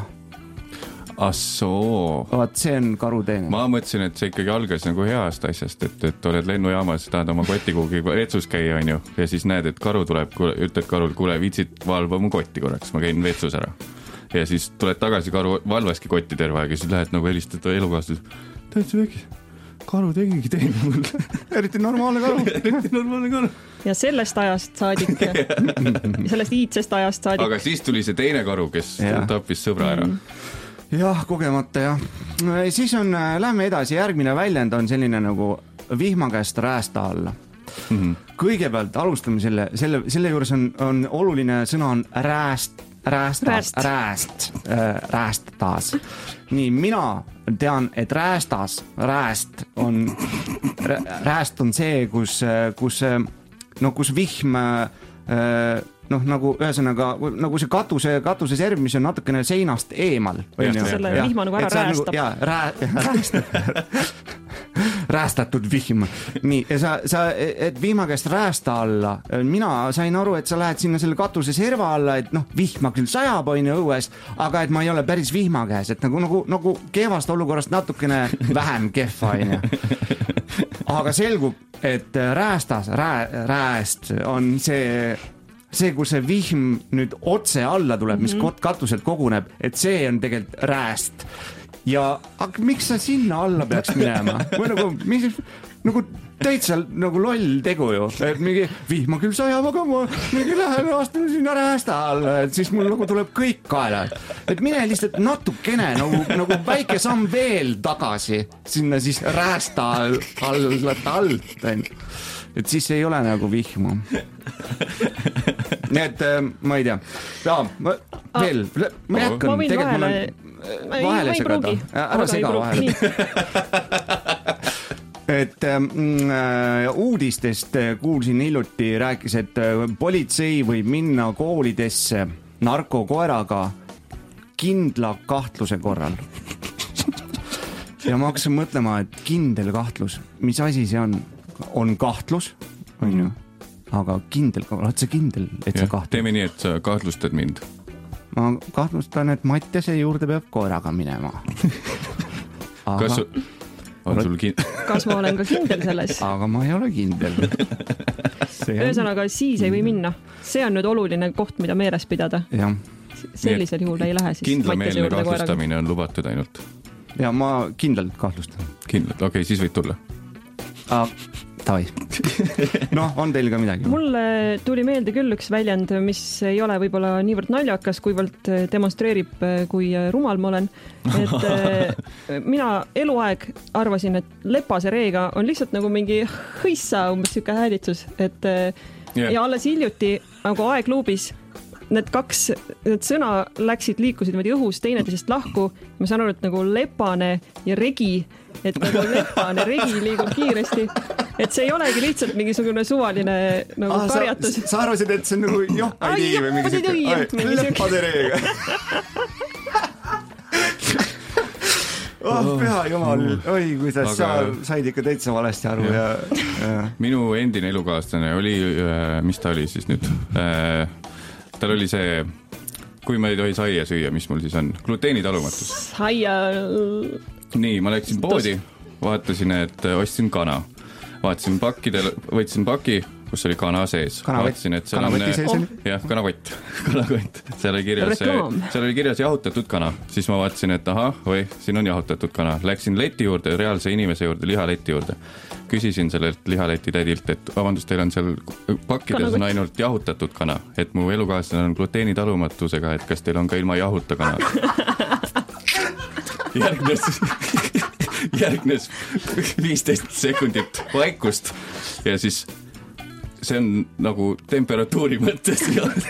Assoo. Vaat see on karuteene. Ma mõtlesin, et see ikkagi algas nagu heast asjast, et, et oled lennujaamas, tahad oma kotti kuhugi vetsus käia, on ju, ja siis näed, et karu tuleb, ütled karul, kuule, viitsid valva mu kotti korraks, ma käin vetsus ära. Ja siis tuled tagasi, karu valvaski kotti terve aeg ja siis lähed nagu helistad elukaastus. Tead see vägi, karu tegigi teine mul. Eriti normaalne karu. Eriti normaalne karu. Ja sellest ajast saadik, sellest iidsest ajast saadik. Aga siis tuli see teine karu, kes ja. Tappis sõbra ära. Mm. Jah, kogemata jah. Siis on, lähme edasi, järgmine väljend on selline nagu vihma käest räästa alla. Mm-hmm. Kõigepealt alustame selle, selle, selle juures on, on oluline sõna on rääst, räästas, rääst, rääst, äh, räästas. Nii, mina tean, et räästas, rääst on, rääst on see, kus, kus, no, kus vihm äh, noh, nagu ühesõnaga, nagu see katuse, katuse serv, mis on natukene seinast eemal. Selle vihma nagu ära räästab. Nagu, jaa, rää, räästab. Räästatud vihm. Nii, ja sa, sa, et vihma käest räästa alla, mina sain aru, et sa lähed sinna selle katuse serva alla, et noh, vihma küll sajab on ju õues, aga et ma ei ole päris vihma käes, et nagu, nagu, nagu kehvast olukorrast natukene vähem kehva on ju. aga selgub, et räästas, rää, rääst on see, see, kus see vihm nüüd otse alla tuleb, mis mm-hmm. katuselt koguneb, et see on tegelikult rääst. Ja aga miks sa sinna alla peaks minema? Või nagu, mis, nagu täitsa nagu loll tegu ju, et mingi vihma küll sajab, aga ma mingi lähen astun sinna räästa alla, et siis mul nagu tuleb kõik kaela. Et mine lihtsalt natukene nagu, nagu väike samm veel tagasi sinna siis räästa all, alt, et siis ei ole nagu vihma. Nii et ma ei tea. Ja, ma, veel, ma jätkan. Ma võin vahele, vahele segada. Ära sega vahele. Et äh, uudistest kuulsin hiljuti, rääkis, et politsei võib minna koolidesse narkokoeraga kindla kahtluse korral. Ja ma hakkasin mõtlema, et kindel kahtlus, mis asi see on? On kahtlus, on ju, aga kindel, oled sa kindel, et sa kahtlus? Teeme nii, et sa kahtlustad mind. Ma kahtlustan, et Mattiase juurde peab koeraga minema. Aga... Kas su... on sul kind... Kas ma olen ka kindel selles? Aga ma ei ole kindel. Ühesõnaga, siis ei või minna. See on nüüd oluline koht, mida meeles pidada. Ja. Sellisel juhul ei lähe siis. Kindlameelne kahtlustamine on lubatud ainult. Ja ma kindlalt kahtlustan. Kindlalt, okei, okay, siis võid tulla. Ah, tavai. Noh, on teil ka midagi? Mulle tuli meelde küll üks väljend, mis ei ole võib-olla niivõrd naljakas, kuivõrd demonstreerib, kui rumal ma olen. Et mina eluaeg arvasin, et lepase reega on lihtsalt nagu mingi hõissa umbes siuke häälitsus, et yeah. Ja alles hiljuti nagu aegluubis need kaks need sõna läksid, liikusid õhus teineteisest lahku. Ma saan aru, et nagu lepane ja regi, et nagu lepane regi liigub kiiresti. Et see ei olegi lihtsalt mingisugune suvaline nagu ah, karjatus. Sa, sa arvasid, et see on nagu johkaidi või mingi lepade reega. Oh, püha jumal, oi, kui sa aga... said ikka täitsa valesti aru. Ja, ja. Minu endine elukaaslane oli, mis ta oli siis nüüd? Tal oli see, kui ma ei tohi saia süüa, mis mul siis on? Gluteenitalumatus. Saia... Nii, ma läksin poodi, vaatasin, et ostsin kana. Vaatasin pakkidel, võtsin paki, kus oli kana sees. Vaatasin, et seal on... sees oli? Jah, kanakott. kanakott. Seal oli kirjas, seal oli kirjas jahutatud kana. Siis ma vaatasin, et aha, või, siin on jahutatud kana. Läksin leti juurde, reaalse inimese juurde, lihaleti juurde. Küsisin sellelt lihaleti tädilt, et vabandust, teil on seal pakkides on ainult jahutatud kana. Et mu elukaaslane on gluteenitalumatusega, et kas teil on ka ilma jahuta kana? Järgnes, järgnes viisteist sekundit vaikust ja siis see on nagu temperatuuri mõttes.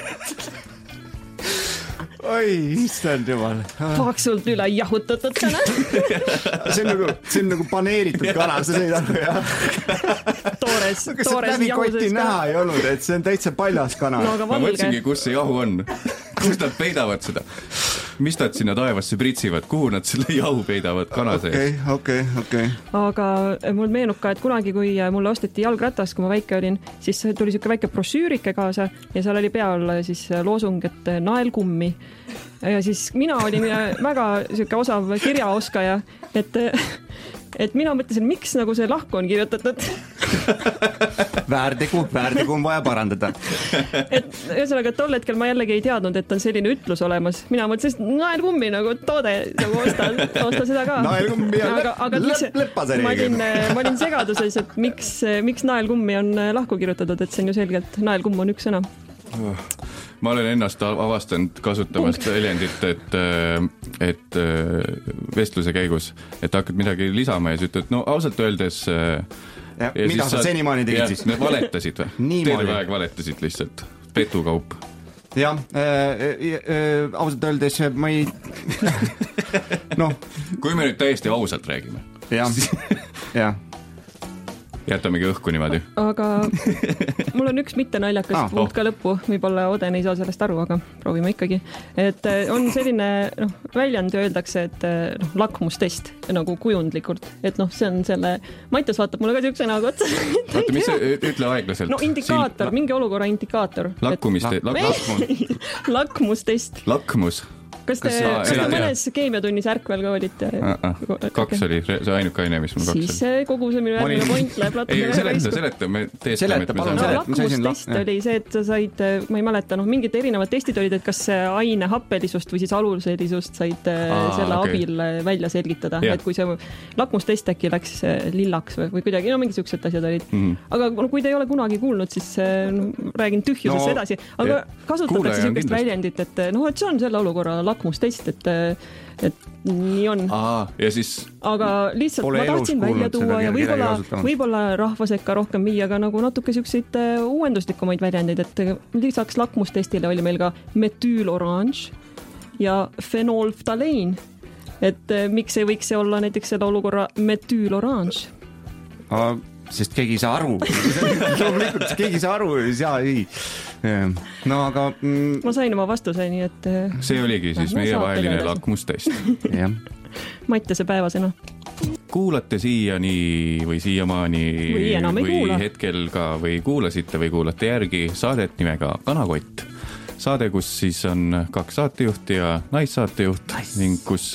Oi, issand jumal. Paksult üle jahutatud kana. See on nagu, see on nagu paneeritud kana, sa sõid aru, jah. Toores, no, toores jahuses ka. Läbi näha ei olnud, et see on täitsa paljas kana. No, ma mõtlesingi, kus see jahu on. Kus nad peidavad seda? Mis nad sinna taevasse pritsivad? Kuhu nad selle jahu peidavad kana sees? Okei, okei, okei. Aga mul meenub ka, et kunagi, kui mulle osteti jalgratas, kui ma väike olin, siis tuli siuke väike brošüürike kaasa ja seal oli peal siis loosung, et nael kummi. Ja siis mina olin väga siuke osav kirjaoskaja, et, et mina mõtlesin, miks nagu see lahku on kirjutatud. Väärtegu, väärtegu on vaja parandada. Et ühesõnaga, tol hetkel ma jällegi ei teadnud, et on selline ütlus olemas. Mina mõtlesin, et naelkummi nagu toode, nagu osta, osta seda ka. Naelkummi ja aga, aga leppasereega. Ma olin, ma olin segaduses, et miks, miks naelkummi on lahku kirjutatud, et see on ju selgelt, naelkumm on üks sõna. Ma olen ennast avastanud kasutamast väljendit, et, et vestluse käigus, et hakkad midagi lisama ja siis ütled, no ausalt öeldes... Ja, ja mida sa senimaani tegid siis? Need valetasid või? Terve aeg valetasid lihtsalt. Petukaup. Jah, äh, äh, ausalt öeldes ma ei... no. Kui me nüüd täiesti ausalt räägime. Jah, jah. Jätamegi õhku niimoodi. Aga mul on üks mitte naljakas ah, punkt oh. ka lõppu. Võib-olla Oden ei saa sellest aru, aga proovime ikkagi. Et on selline no, väljend öeldakse, et no, lakmustest nagu kujundlikult. Et noh, see on selle... Mattias vaatab mulle ka siukse nagu otsa. Vaata, mis see ütle aeglaselt? No indikaator, Siin... mingi olukorra indikaator. Lakkumiste... Et... Lakmustest. Lakmus. kas te, kas te mõnes keemiatunnis ärkvel ka olite? Kaks oli, see ainuke aine, mis mul kaks oli. Siis kogu see minu järgmine point läheb natuke ei, seleta, seleta, me teestame. Seleta, palun, seleta. Lakmustest oli see, et sa said, ma ei mäleta, noh, mingid erinevad testid olid, et kas aine happelisust või siis aluselisust said Aa, selle okay. abil välja selgitada. Yeah. Et kui see lakmustest äkki läks lillaks või, või kuidagi, no mingid siuksed asjad olid. Mm. Aga no, kui te ei ole kunagi kuulnud, siis no, räägin tühjusest no, edasi. Aga yeah. kasutatakse siukest väljendit, et no, et see on selle olukorra lakmustest, et, et nii on. Aa, ja siis... Aga lihtsalt Pole ma tahtsin välja tuua ja võib-olla, võib-olla rahva sekka rohkem viia ka nagu natuke siukseid uuenduslikumaid väljendeid, et lisaks lakmustestile oli meil ka metüüloranž ja fenolftalein. Et miks ei võiks see olla näiteks selle olukorra metüüloranž? Sest keegi ei saa aru. Loomulikult, keegi ei saa aru, ei saa, ei. No, aga... Mm... Ma sain oma vastuse, nii et... See oligi siis meie vaheline lakmustest. Mattiase päevasena. Kuulate siiani või siiamaani või, või kuula. Hetkel ka või kuulasite või kuulate järgi saadet nimega Kanakott. Saade, kus siis on kaks saatejuhti ja naissaatejuht nice. Ning kus,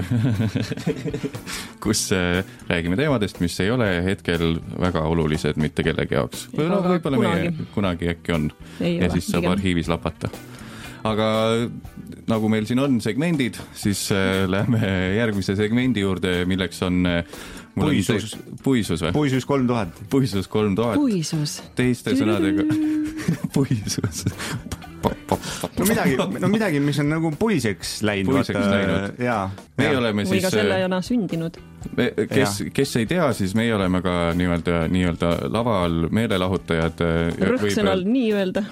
kus räägime teemadest, mis ei ole hetkel väga olulised mitte kellegi jaoks. Või no, võib-olla kunagi. Meie kunagi äkki on ei ja ole, siis saab pigem. Arhiivis lapata. Aga nagu meil siin on segmendid, siis lähme järgmise segmendi juurde, milleks on puisus. Puisus või? Puisus kolm tuhat. Puisus kolm tuhat. Puisus. Teiste sõnadega. Puisus. No midagi, no midagi, mis on nagu puiseks läinud. Puiseks läinud. Jaa. Meie oleme või siis... ka selle jana sündinud. Me, kes, kes ei tea, siis meie oleme ka nii-öelda, nii-öelda laval meelelahutajad. Võib... Rõhksõnal nii öelda.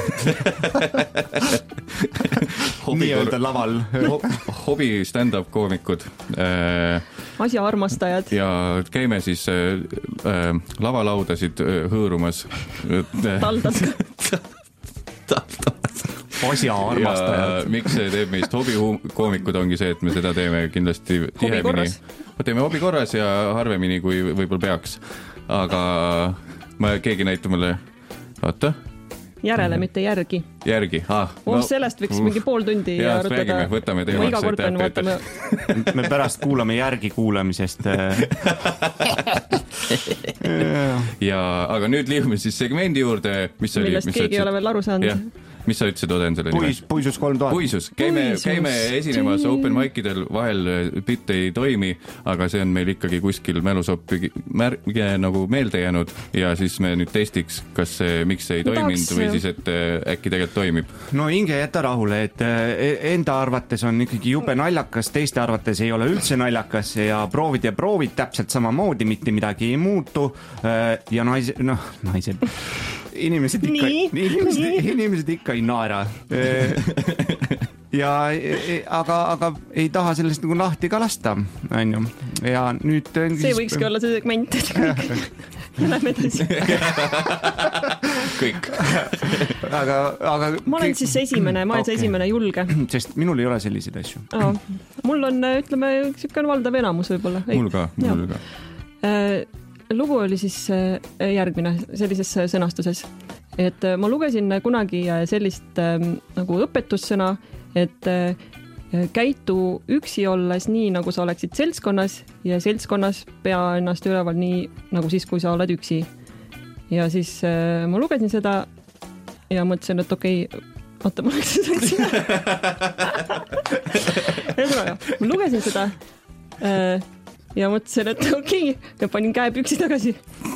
nii öelda laval. Hobi stand-up koomikud. Asja armastajad. Ja käime siis äh, lavalaudasid hõõrumas. Taldas asja armastajad. Miks see teeb meist hobikoomikud ongi see, et me seda teeme kindlasti tihemini. Teeme hobi korras ja harvemini, kui võib-olla peaks. Aga ma, keegi näitab mulle, vaata. Järele, mitte järgi. Järgi, ah. Oh, no, sellest võiks uh, mingi pool tundi ja, arutada. Räägime, võtame teemaks. Ma iga kord pean vaatama. Me pärast kuulame järgi kuulamisest. ja, aga nüüd liigume siis segmendi juurde, mis oli... Millest mis keegi ei ole veel aru saanud. Ja. Mis sa ütlesid, Oden, selle Puis, nime? Puisus kolm tuhat. Puisus. Käime, käime esinemas open mic'idel, vahel bitt ei toimi, aga see on meil ikkagi kuskil mälusoppi mär-, nagu meelde jäänud ja siis me nüüd testiks, kas see, miks see ei toiminud Taks, või siis, et äkki tegelikult toimib. No Inge, jäta rahule, et enda arvates on ikkagi jube naljakas, teiste arvates ei ole üldse naljakas ja proovid ja proovid täpselt samamoodi, mitte midagi ei muutu ja naised, noh, naised... Inimesed ikka, inimesed, inimesed ikka ei naera. Ja, aga, aga ei taha sellest nagu lahti ka lasta. On ju. Ja nüüd... See võikski olla see segment. Läheme edasi. Kõik. Aga, aga... Ma olen siis esimene, ma olen okay. see esimene julge. Sest minul ei ole selliseid asju. Aa, mul on, ütleme, siuke on valdav enamus võib-olla. Mul ka, mul ka. Lugu oli siis järgmine sellises sõnastuses, et ma lugesin kunagi sellist nagu õpetussõna, et käitu üksi olles nii, nagu sa oleksid seltskonnas ja seltskonnas pea ennast üleval nii, nagu siis, kui sa oled üksi. Ja siis ma lugesin seda ja mõtlesin, et okei, okay, oota, ma oleks seda üksi. Ma lugesin seda ja mõtlesin, et okei, okay, ja panin käe püksi tagasi.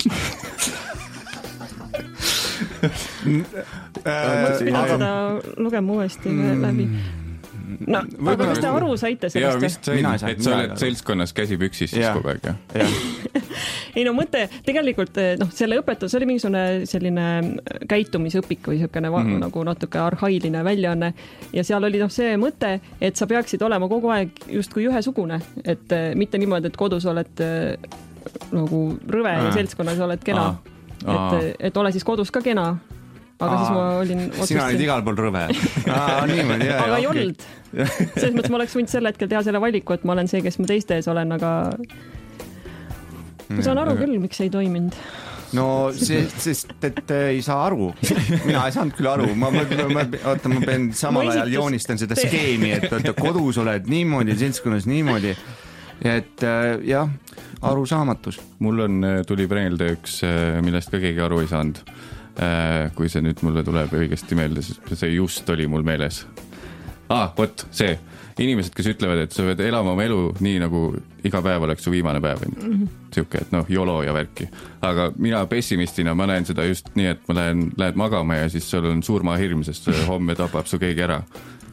Mõtlesin seda lugema uuesti läbi. No, aga kas te aru saite sellest? Jaa, vist sain, et sa oled seltskonnas käsi püksis siis kogu aeg. Ei no mõte, tegelikult noh, selle õpetus oli mingisugune selline käitumisõpik või selline mm-hmm. nagu natuke arhailine väljaanne ja seal oli noh see mõte, et sa peaksid olema kogu aeg justkui ühesugune, et mitte niimoodi, et kodus oled nagu rõve ja seltskonnas oled kena, et, et ole siis kodus ka kena. Aga Aa, siis ma olin... Otsustasin. Sina olid igal pool rõve. Aa, niimoodi, jah, aga ei okay. olnud. Selles mõttes ma oleks võinud selle hetkel teha selle valiku, et ma olen see, kes ma teiste ees olen, aga ma saan aru küll, miks ei toiminud. no see, sest et ei saa aru, mina ei saanud küll aru, ma, ma, ma, oota, ma pean samal ajal joonistan seda skeemi, et oota, kodus oled niimoodi, seltskonnas niimoodi, et jah, arusaamatus. Mul on, tuli meelde üks, millest ka keegi aru ei saanud, kui see nüüd mulle tuleb õigesti meelde, siis see just oli mul meeles. Ah, võt, see. Inimesed, kes ütlevad, et sa pead elama oma elu nii, nagu iga päev oleks su viimane päev. Mm-hmm. Siuke, et noh, jolo ja värki. Aga mina pessimistina, ma näen seda just nii, et ma lähen, lähed magama ja siis sul on surmahirm, sest homme tapab su keegi ära.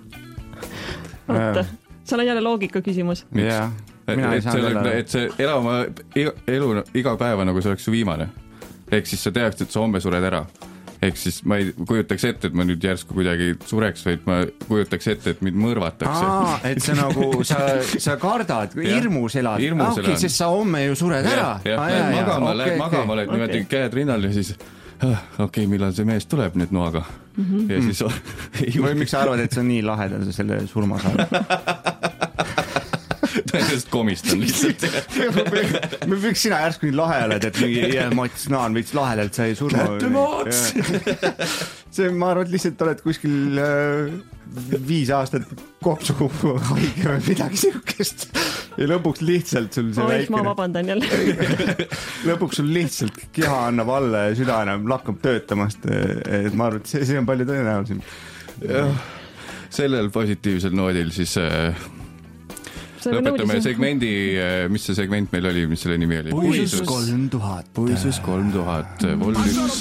Oota, seal on jälle loogika küsimus. Yeah. Et, et, see, et see elama iga, elu iga päeva nagu see oleks su viimane. Ehk siis sa teaks, et sa homme sured ära. Ehk siis ma ei kujutaks ette, et ma nüüd järsku kuidagi sureks, vaid ma kujutaks ette, et mind mõrvatakse. Aa, et sa nagu, sa, sa kardad, hirmus elad. Hirmus okay, sest sa homme ju sured ära. Ja, ja, ja, magama, okay, lähed okay, magama, oled okay. niimoodi käed rinnal ja siis okei, okay, millal see mees tuleb nüüd noaga. Mm-hmm. Ja siis... Või miks sa arvad, et see on nii lahedal selle surma saada? Tõenäoliselt komistan lihtsalt. Me võiks sina järsku nii lahe oled, et mingi Mats Naan võiks lahedalt sai surma. Lähte Mats! See, ma arvan, et lihtsalt oled kuskil äh, viis aastat kopsukuppu haige või midagi sihukest. Ja lõpuks lihtsalt sul see oh, väikene... Ma vabandan jälle. Lõpuks sul lihtsalt keha annab alla ja süda enam lakkab töötamast. Et ma arvan, et see, see on palju tõenäolisem. Sellel positiivsel noodil siis... Äh... lõpetame segmendi, mis see segment meil oli, mis selle nimi oli? Puisus kolm tuhat. Puisus kolm tuhat, vol üks.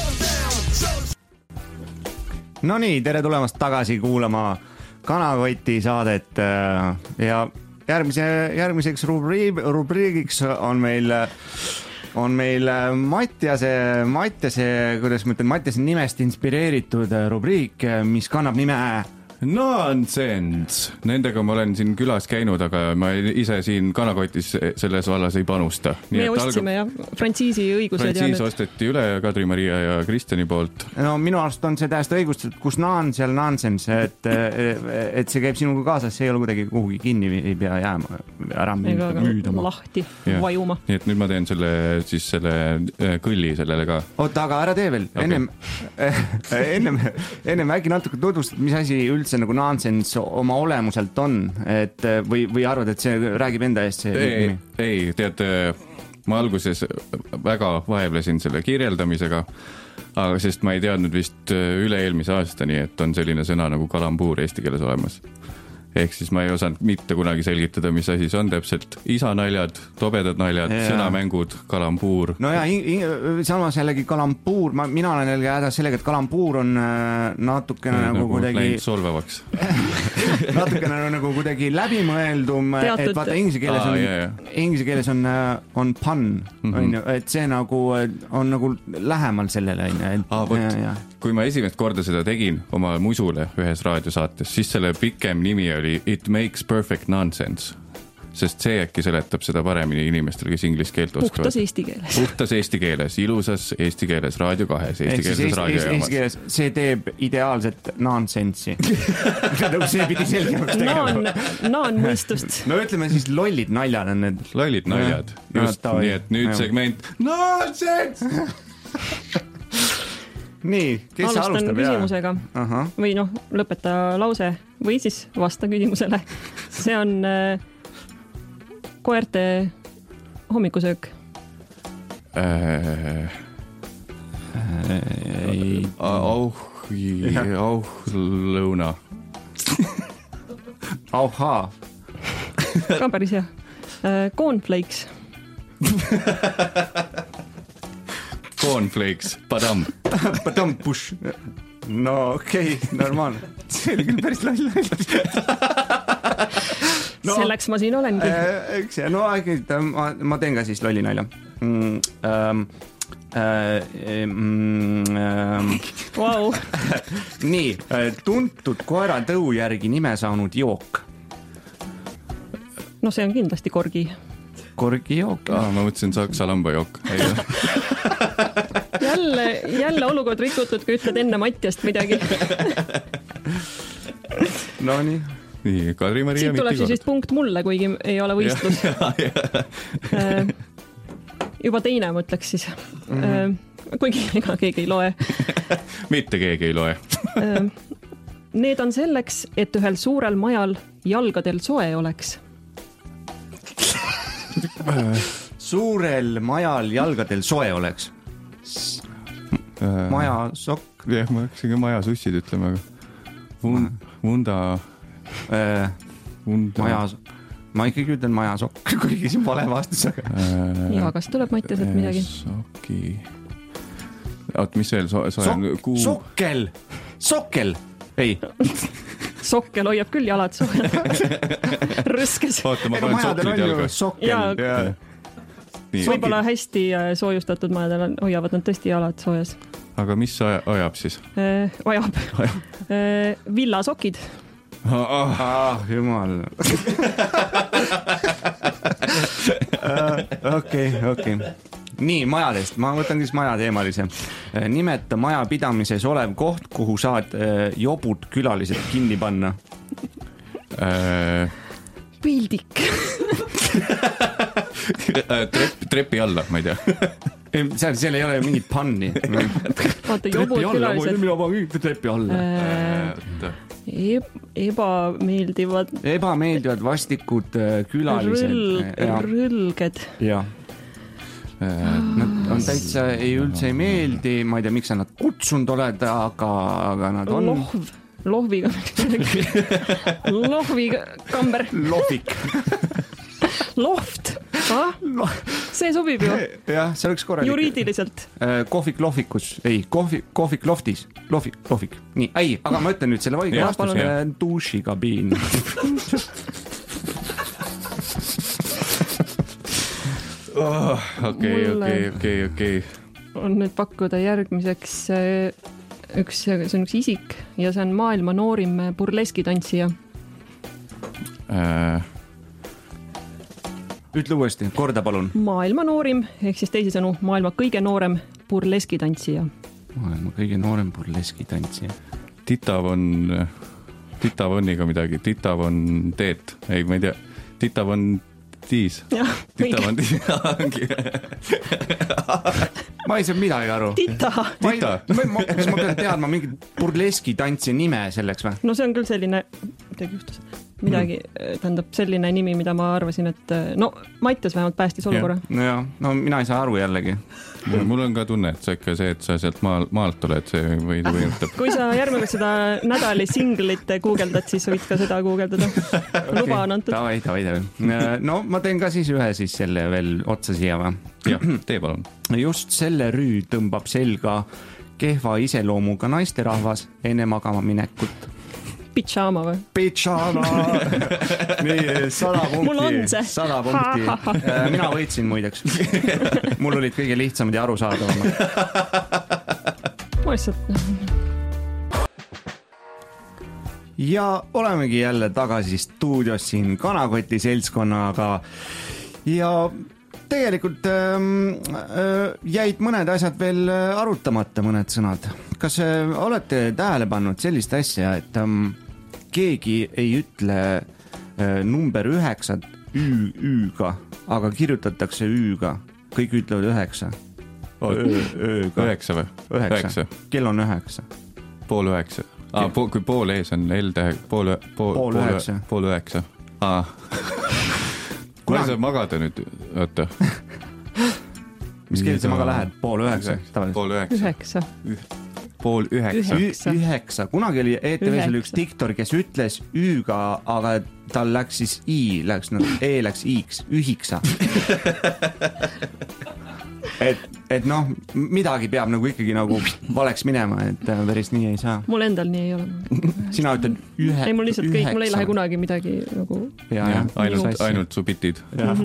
No nii, tere tulemast tagasi kuulama Kanakoti saadet ja järgmise, järgmiseks rubriib, rubriigiks on meil, on meil Mattiase, Mattiase, kuidas ma ütlen, Mattiase nimest inspireeritud rubriik, mis kannab nime Nonsense. Nendega ma olen siin külas käinud, aga ma ise siin Kanakotis selles vallas ei panusta. Nii me ostsime algab... ja frantsiisi õigused. Frantsiis osteti üle Kadri-Maria ja Kristjani poolt. No minu arust on see tähest õigust, et kus naan, seal nonsense, et, et see käib sinuga kaasas, see ei ole kuidagi kuhugi kinni, ei pea jääma ära müüdama. Lahti, ja. Vajuma. Nii et nüüd ma teen selle, siis selle kõlli sellele ka. Oota, aga ära tee veel. Okay. Ennem, ennem, ennem äkki natuke tutvustad, mis asi üldse see nagu nonsense oma olemuselt on, et või, või arvad, et see räägib enda eest see ei, ei, tead, ma alguses väga vaevlesin selle kirjeldamisega, aga sest ma ei teadnud vist üle-eelmise aastani, et on selline sõna nagu kalambuur eesti keeles olemas. Ehk siis ma ei osanud mitte kunagi selgitada, mis asi see on täpselt. Isanaljad, tobedad naljad, ja. Sõnamängud, kalambuur. No ja samas jällegi kalambuur, ma, mina olen jällegi hädas sellega, et kalambuur on natukene ja, nagu, nagu kuidagi... Läinud solvavaks. natukene nagu kuidagi läbimõeldum, Teatud... et vaata inglise keeles on, Aa, jah, jah. Inglise keeles on, on pun, mm-hmm. et see nagu on nagu lähemal sellele. Aa, võt, ja, ja. Kui ma esimest korda seda tegin oma musule ühes raadiosaates, siis selle pikem nimi oli It makes perfect nonsense, sest see äkki seletab seda paremini inimestele, kes inglise keelt oskavad. Puhtas eesti keeles. Puhtas eesti keeles, ilusas eesti keeles, raadio kahes, eesti keeles raadiojaamas. See teeb ideaalset nonsensi. see pidi selgemaks tegema. Naan, naan mõistust. No ütleme siis lollid naljad on need. Lollid naljad, ja. Just no, nii, et nüüd ja. Segment nonsense! Nii, kes alustan alustab? Küsimusega. Aha. Või noh, lõpeta lause või siis vasta küsimusele. See on äh, koerte hommikusöök. Äh, äh, auh, auh, lõuna. Auhaa. Ka päris hea. Äh, cornflakes. Cornflakes, padam. Padam, push. No okei, okay, normaalne. See oli küll päris loll loll. No, selleks ma siin olengi. Äh, eks ja, no ma, ma teen ka siis lolli nalja. Mm, ähm, äh, mm, wow. Nii, tuntud koeratõu järgi nime saanud jook. No see on kindlasti korgi. Korgi jook. Ah, ma mõtlesin saksa lambajook. jälle, jälle olukord rikutud, kui ütled enne Mattiast midagi. No nii. Nii, Kadri-Maria siit tuleb siis vist punkt mulle, kuigi ei ole võistlus. juba teine, ma ütleks siis mm-hmm. kuigi ega keegi ei loe. Mitte keegi ei loe. Need on selleks, et ühel suurel majal jalgadel soe oleks. Suurel majal jalgadel soe oleks. Maja sokk. Jah, ma hakkasin ka maja sussid ütlema. Vunda. Vunda. Maja. Ma ikkagi ütlen maja sokk, kuigi siin vale vastus. Ja, kas tuleb Mattiaselt midagi? Soki. Oot, mis veel? So, so, Sok, kuu... Sokkel. Sokkel. Ei. Sokkel hoiab küll jalad soojad. Rõskes. Oota, ma panen soklid jalga. Sokkel. Ja. Võib-olla hästi soojustatud majadel hoiavad nad tõesti jalad soojas. Aga mis ajab siis? Äh, ajab. Äh, villasokid. Ah, ah, jumal. Okei, okei. Nii, majadest. Ma võtan siis maja teemalise. Nimeta maja pidamises olev koht, kuhu saad jobud külalised kinni panna. Äh... Pildik. Trepp, trepi alla, ma ei tea. Seal, seal ei ole mingit panni. Vaata, jobud külalised. Mina panen trepi alla. E ebameeldivad. Ebameeldivad vastikud külalised. Rõl, rõlged. Jah. Nad on täitsa, ei üldse ei meeldi, ma ei tea, miks sa nad kutsunud oled, aga, aga nad on... Lohv, lohviga. Lohviga kamber. Lohvik. Loft. Ah? See sobib ju. Jah, see oleks korralik. Juriidiliselt. Kohvik lohvikus. Ei, kohvik, kohvik loftis. Lohvik, lohvik. Nii, ei, aga ma ütlen nüüd selle vaige vastus. Dušikabiin. Okei, okei, okei, okei. On nüüd pakkuda järgmiseks üks, see on üks isik ja see on maailma noorim burleskitantsija. Äh... Ütle uuesti, korda palun. Maailma noorim, ehk siis teisisõnu maailma kõige noorem burleskitantsija. Maailma kõige noorem burleskitantsija. Titavon, Titavoniga midagi, Titavon teet, ei, ma ei tea, Titavon tiis. Titavon tiis. Ma ei saa midagi aru. Tita. Tita. Kas ma pean teadma mingit burleskitantsija nime selleks või? No see on küll selline, midagi juhtus. Midagi, tähendab selline nimi, mida ma arvasin, et no Mattias vähemalt päästis olukorra. No jah, no mina ei saa aru jällegi. Mul on ka tunne, et see ikka see, et sa sealt maal, maalt oled, see või võinutab. Kui sa järgmine seda nädali singlit guugeldad, siis võid ka seda guugeldada. Luba on antud. Tavai, tavai, tavai. No ma teen ka siis ühe siis selle veel otsa siia või? Jah, tee palun. Just selle rüü tõmbab selga kehva iseloomuga naisterahvas enne magama minekut. Pitšaama või? Pitšaama! Nii, sada punkti. Mul on see. Sada punkti. Mina võitsin muideks. Mul olid kõige lihtsamad ja arusaadavamad. Ma lihtsalt... Ja olemegi jälle tagasi stuudios siin Kanakoti seltskonnaga ja tegelikult ähm, äh, jäid mõned asjad veel arutamata, mõned sõnad. Kas äh, olete tähele pannud sellist asja, et ähm, keegi ei ütle äh, number üheksat ü, ü-ga, aga kirjutatakse ü-ga. Kõik ütlevad üheksa. Öö, ööga. Üheksa või? Üheksa. Kell on üheksa. Pool üheksa. Ah, po, kui pool ees on L-tähe, pool, pool, pool üheksa. Pool üheksa. Ah. Kuna sa magada nüüd, oota. Mis kell sa maga lähed? Pool üheksa. Pool üheksa. Üheksa. Pool üheksa. Üheksa. Üheksa. Kunagi oli E T V-s oli üks diktor, kes ütles ü-ga, aga tal läks siis i, läks, no, e läks i-ks, ühiksa. Et, et noh, midagi peab nagu ikkagi nagu valeks minema, et päris nii ei saa. Mul endal nii ei ole. Sina ütled ühe, ei, mul lihtsalt kõik, mul ei lähe kunagi midagi nagu... Ja, ja, ainult, ainult su bitid.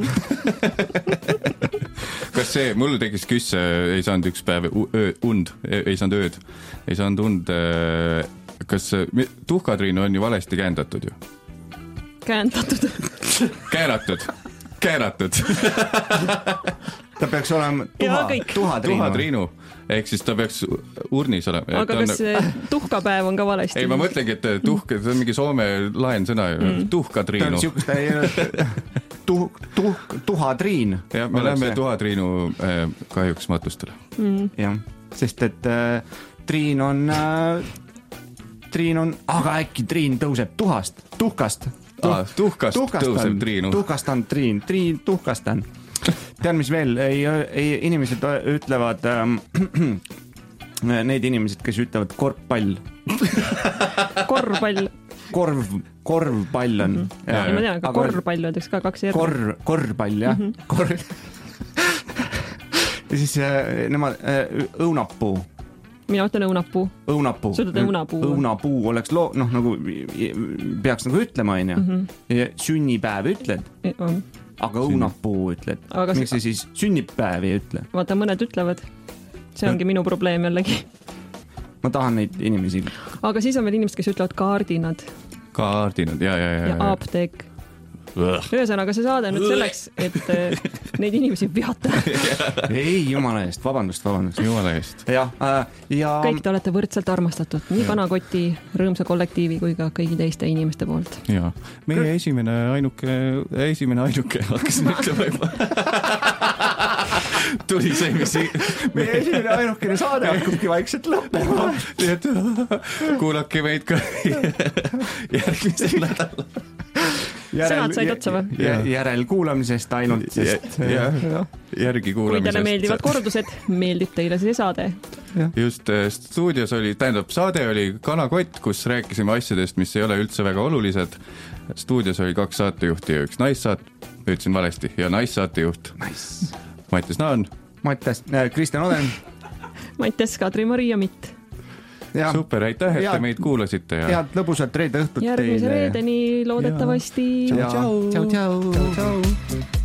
Kas see, mul tegis küss, ei saanud üks päev öö, und, ei saanud ööd, ei saanud und, kas tuhkatriin on ju valesti käändatud ju? Käändatud. Kääratud. Kääratud. Ta peaks olema tuha, tuhatriinu. Tuhatriinu, ehk siis ta peaks urnis olema. Aga kas on... tuhkapäev on ka valesti? Ei, ma mõtlengi, et tuhk, see on mingi soome laen sõna, mm. tuhkatriinu. Ta on siukest, tuh, tuh, tuhatriin. Ja me läheme tuhatriinu äh, kahjuks matustele. Mm. jah, sest et äh, Triin on äh, Triin on, aga äkki Triin tõuseb tuhast, tuhkast. Ah, tuhkast, tuhkast tõuseb Triinu. Tuhkast on Triin, Triin tuhkast on. Tean, mis veel, ei, ei, inimesed ütlevad, ähm, need inimesed, kes ütlevad korvpall. Korvpall. Korv, korvpall on. Mm-hmm. Ja, ja ma tean, aga korvpall öeldakse ka kaks järgi. Korv, korvpall, jah. Mm-hmm. Korv. Ja siis äh, nemad, äh, õunapuu. Mina ütlen õunapuu. Õunapuu. Sa ütled õunapuu. Õunapuu oleks loo, noh, nagu peaks nagu ütlema, on ju. Mm-hmm. Sünnipäev ütled. On. Aga õunapuu ütled. Aga miks see siis sünnipäev ei ütle? Vaata, mõned ütlevad. See ongi minu probleem jällegi. Ma tahan neid inimesi. Aga siis on veel inimesed, kes ütlevad kaardinad. Kaardinad, ja, ja, ja. Ja apteek. Ühesõnaga, see saade nüüd selleks, et neid inimesi vihata. Ei, jumala eest, vabandust, vabandust. Jumala eest. Ja, ja... Kõik te olete võrdselt armastatud, nii Kanakoti, Rõõmsa kollektiivi kui ka kõigi teiste inimeste poolt. Ja, meie esimene ainuke, esimene ainuke, hakkasin ütlema juba. Tuli see, mis... Meie esimene ainukene saade hakkabki vaikselt lõppema. Kuulake meid ka järgmisel nädalal. Sõnad said otsa või? Järel kuulamisest ainult, sest ja, ja, järgi kuulamisest. Kui teile meeldivad kordused, meeldib teile see saade. Ja. Just stuudios oli, tähendab, saade oli Kanakott, kus rääkisime asjadest, mis ei ole üldse väga olulised. Stuudios oli kaks saatejuhti ja üks naissaat, ütlesin valesti, ja naissaatejuht. Nice. Mattias Naan. Mattias, äh, Kristjan Oden. Mattias Kadri-Maria Mitt. Ja, super, aitäh, et te meid kuulasite. Ja... Head lõbusat reede õhtut teile. Järgmise reedeni loodetavasti. Tšau, tšau. Tšau, tšau.